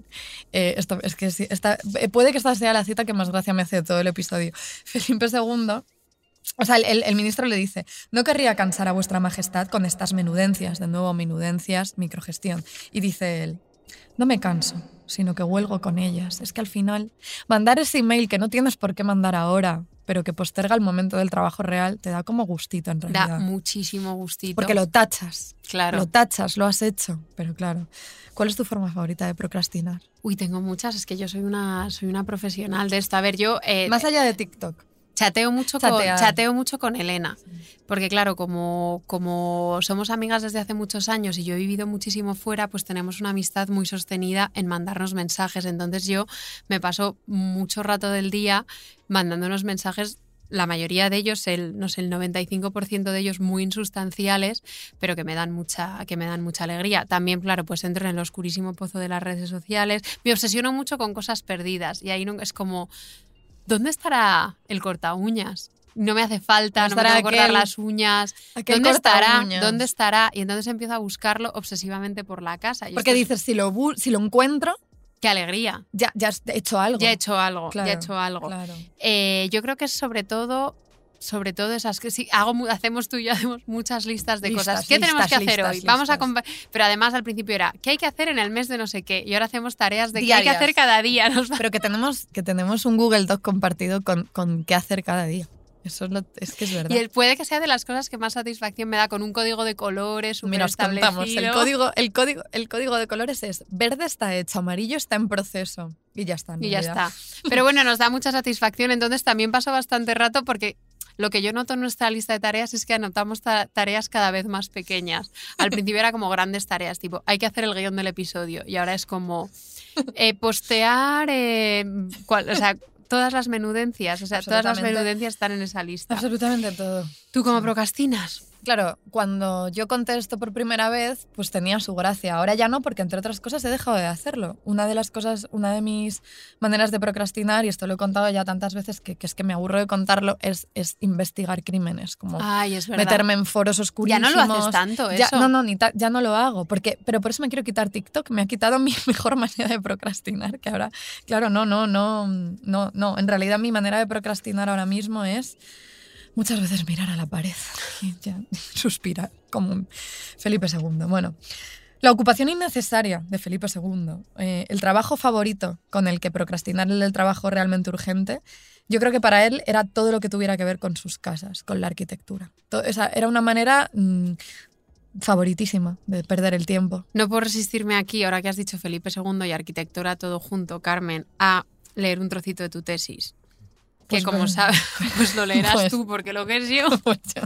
Esto es que sí, puede que esta sea la cita que más gracia me hace de todo el episodio. Felipe II... O sea, el ministro le dice: no querría cansar a vuestra majestad con estas menudencias. De nuevo, menudencias, microgestión. Y dice él: no me canso, sino que huelgo con ellas. Es que al final, mandar ese email que no tienes por qué mandar ahora, pero que posterga el momento del trabajo real, te da como gustito en realidad. Da muchísimo gustito. Porque lo tachas. Claro. Lo tachas, lo has hecho. Pero claro, ¿cuál es tu forma favorita de procrastinar? Uy, tengo muchas. Es que yo soy una profesional de esto. A ver, yo... Más allá de TikTok. Chateo mucho con Elena, porque claro, como somos amigas desde hace muchos años y yo he vivido muchísimo fuera, pues tenemos una amistad muy sostenida en mandarnos mensajes. Entonces yo me paso mucho rato del día mandándonos mensajes, la mayoría de ellos, el 95% de ellos muy insustanciales, pero que me dan mucha alegría. También, claro, pues entro en el oscurísimo pozo de las redes sociales. Me obsesiono mucho con cosas perdidas y ahí no, es como... ¿Dónde estará el corta uñas? No me hace falta, no me tengo que cortar las uñas. ¿Dónde estará? ¿Dónde estará? Y entonces empiezo a buscarlo obsesivamente por la casa. Porque dices, si lo encuentro... ¡Qué alegría! Ya has hecho algo. Ya he hecho algo, claro, ya he hecho algo. Claro. Yo creo que es sobre todo esas que sí, hacemos tú y yo hacemos muchas listas de cosas. ¿Qué tenemos que hacer hoy? Vamos a pero además al principio era ¿qué hay que hacer en el mes de no sé qué? Y ahora hacemos tareas de diarias. ¿Qué hay que hacer cada día? Pero que tenemos un Google Doc compartido con qué hacer cada día. Eso es que es verdad. Y puede que sea de las cosas que más satisfacción me da, con un código de colores súper establecido. Mira, os contamos. El código de colores es: verde está hecho, amarillo está en proceso. Y ya está. Y ya está. Pero bueno, nos da mucha satisfacción. Entonces también paso bastante rato porque... Lo que yo noto en nuestra lista de tareas es que anotamos tareas cada vez más pequeñas. Al principio era como grandes tareas, tipo, hay que hacer el guión del episodio. Y ahora es como postear, o sea, todas las menudencias. O sea, todas las menudencias están en esa lista. Absolutamente todo. ¿Tú cómo procrastinas? Claro, cuando yo conté esto por primera vez, pues tenía su gracia. Ahora ya no, porque entre otras cosas he dejado de hacerlo. Una de mis maneras de procrastinar, y esto lo he contado ya tantas veces que es que me aburro de contarlo, es investigar crímenes. Como es verdad. Meterme en foros oscurísimos. Ya no lo haces tanto, eso. Ya no lo hago. Pero por eso me quiero quitar TikTok. Me ha quitado mi mejor manera de procrastinar, que ahora, claro, no. En realidad mi manera de procrastinar ahora mismo es... muchas veces mirar a la pared y ya suspirar, como Felipe II. Bueno, la ocupación innecesaria de Felipe II, el trabajo favorito con el que procrastinar el trabajo realmente urgente, yo creo que para él era todo lo que tuviera que ver con sus casas, con la arquitectura. Era una manera favoritísima de perder el tiempo. No puedo resistirme aquí, ahora que has dicho Felipe II y arquitectura todo junto, Carmen, a leer un trocito de tu tesis. Que pues como bueno, sabes, pues lo leerás tú, porque lo que es yo. Pues yo.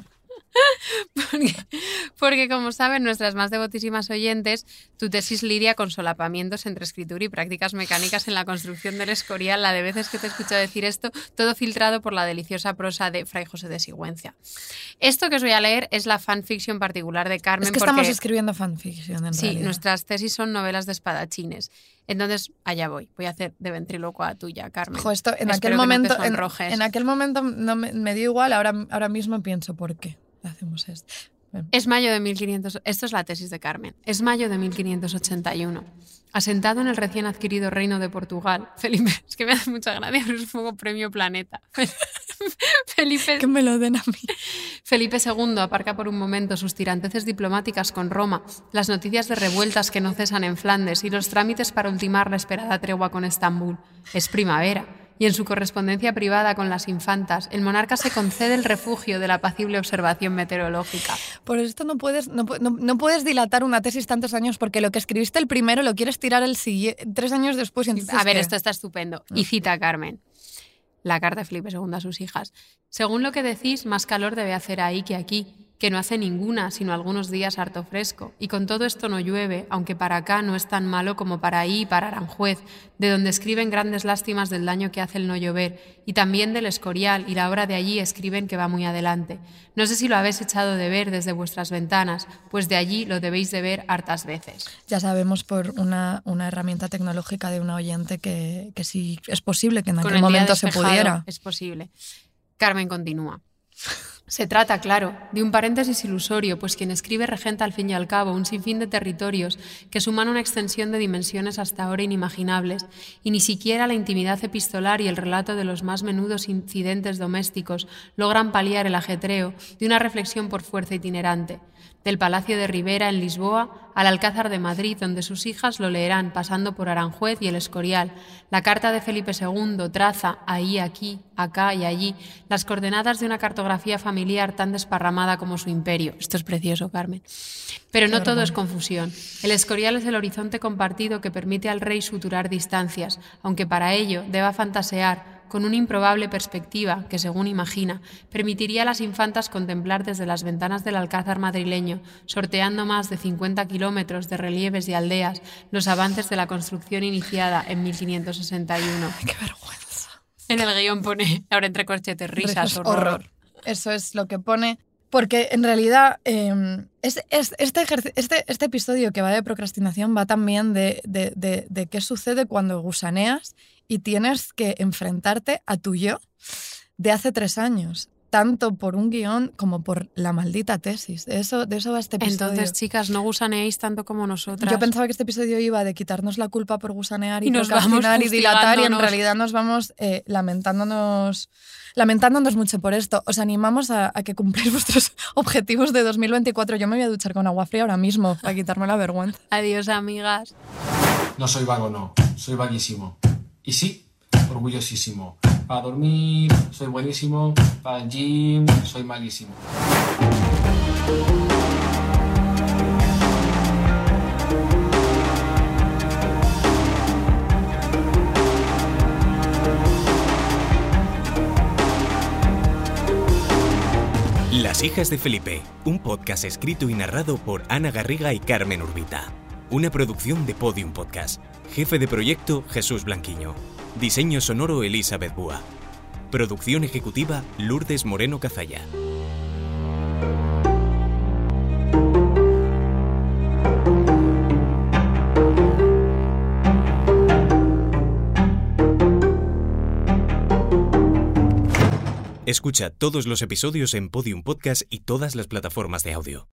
Porque como saben nuestras más devotísimas oyentes, tu tesis lidia con solapamientos entre escritura y prácticas mecánicas en la construcción del Escorial. La de veces que te he escuchado decir esto, todo filtrado por la deliciosa prosa de Fray José de Sigüenza. Esto que os voy a leer es la fanfiction particular de Carmen. Es que estamos escribiendo fanfiction en realidad. Sí, nuestras tesis son novelas de espadachines. Entonces, allá voy a hacer de ventrílocua tuya, Carmen. Esto, en aquel momento no me dio igual, ahora mismo pienso por qué hacemos esto. Es mayo de 1500. Esto es la tesis de Carmen. Es mayo de 1581. Asentado en el recién adquirido reino de Portugal, Felipe... Es que me hace mucha gracia, pero es un poco premio Planeta. Felipe... Que me lo den a mí. Felipe II aparca por un momento sus tiranteces diplomáticas con Roma, las noticias de revueltas que no cesan en Flandes y los trámites para ultimar la esperada tregua con Estambul. Es primavera. Y en su correspondencia privada con las infantas, el monarca se concede el refugio de la apacible observación meteorológica. Por esto no puedes dilatar una tesis tantos años, porque lo que escribiste el primero lo quieres tirar 3 años después. Y entonces, a ver, esto está estupendo. Y cita a Carmen. La carta de Felipe II a sus hijas. Según lo que decís, más calor debe hacer ahí que aquí, que no hace ninguna, sino algunos días harto fresco. Y con todo esto no llueve, aunque para acá no es tan malo como para ahí y para Aranjuez, de donde escriben grandes lástimas del daño que hace el no llover, y también del Escorial, y la obra de allí escriben que va muy adelante. No sé si lo habéis echado de ver desde vuestras ventanas, pues de allí lo debéis de ver hartas veces. Ya sabemos por una herramienta tecnológica de una oyente que sí es posible que en aquel momento se pudiera. Es posible. Carmen continúa. Se trata, claro, de un paréntesis ilusorio, pues quien escribe regenta al fin y al cabo un sinfín de territorios que suman una extensión de dimensiones hasta ahora inimaginables, y ni siquiera la intimidad epistolar y el relato de los más menudos incidentes domésticos logran paliar el ajetreo de una reflexión por fuerza itinerante. Del Palacio de Ribera en Lisboa al Alcázar de Madrid, donde sus hijas lo leerán pasando por Aranjuez y el Escorial. La carta de Felipe II traza ahí, aquí, acá y allí las coordenadas de una cartografía familiar tan desparramada como su imperio. Esto es precioso, Carmen. Pero no todo es confusión. El Escorial es el horizonte compartido que permite al rey suturar distancias, aunque para ello deba fantasear con una improbable perspectiva que, según imagina, permitiría a las infantas contemplar desde las ventanas del Alcázar madrileño, sorteando más de 50 kilómetros de relieves y aldeas, los avances de la construcción iniciada en 1561. ¡Qué vergüenza! En el guión pone, ahora entre corchetes, risas, horror. Eso es lo que pone. Porque en realidad este episodio que va de procrastinación va también de qué sucede cuando gusaneas y tienes que enfrentarte a tu yo de hace 3 años, tanto por un guión como por la maldita tesis. De eso va este episodio. Entonces, chicas, no gusaneéis tanto como nosotras. Yo pensaba que este episodio iba de quitarnos la culpa por gusanear y procrastinar y dilatar, y en realidad nos vamos lamentándonos mucho por esto. Os animamos a que cumpláis vuestros objetivos de 2024. Yo me voy a duchar con agua fría ahora mismo para quitarme la vergüenza. Adiós, amigas. No soy vago, no. Soy vaguísimo. Y sí, orgullosísimo. Para dormir soy buenísimo. Para el gym soy malísimo. Las hijas de Felipe, un podcast escrito y narrado por Ana Garriga y Carmen Urbita. Una producción de Podium Podcast. Jefe de proyecto, Jesús Blanquiño. Diseño sonoro, Elizabeth Búa. Producción ejecutiva, Lourdes Moreno Cazalla. Escucha todos los episodios en Podium Podcast y todas las plataformas de audio.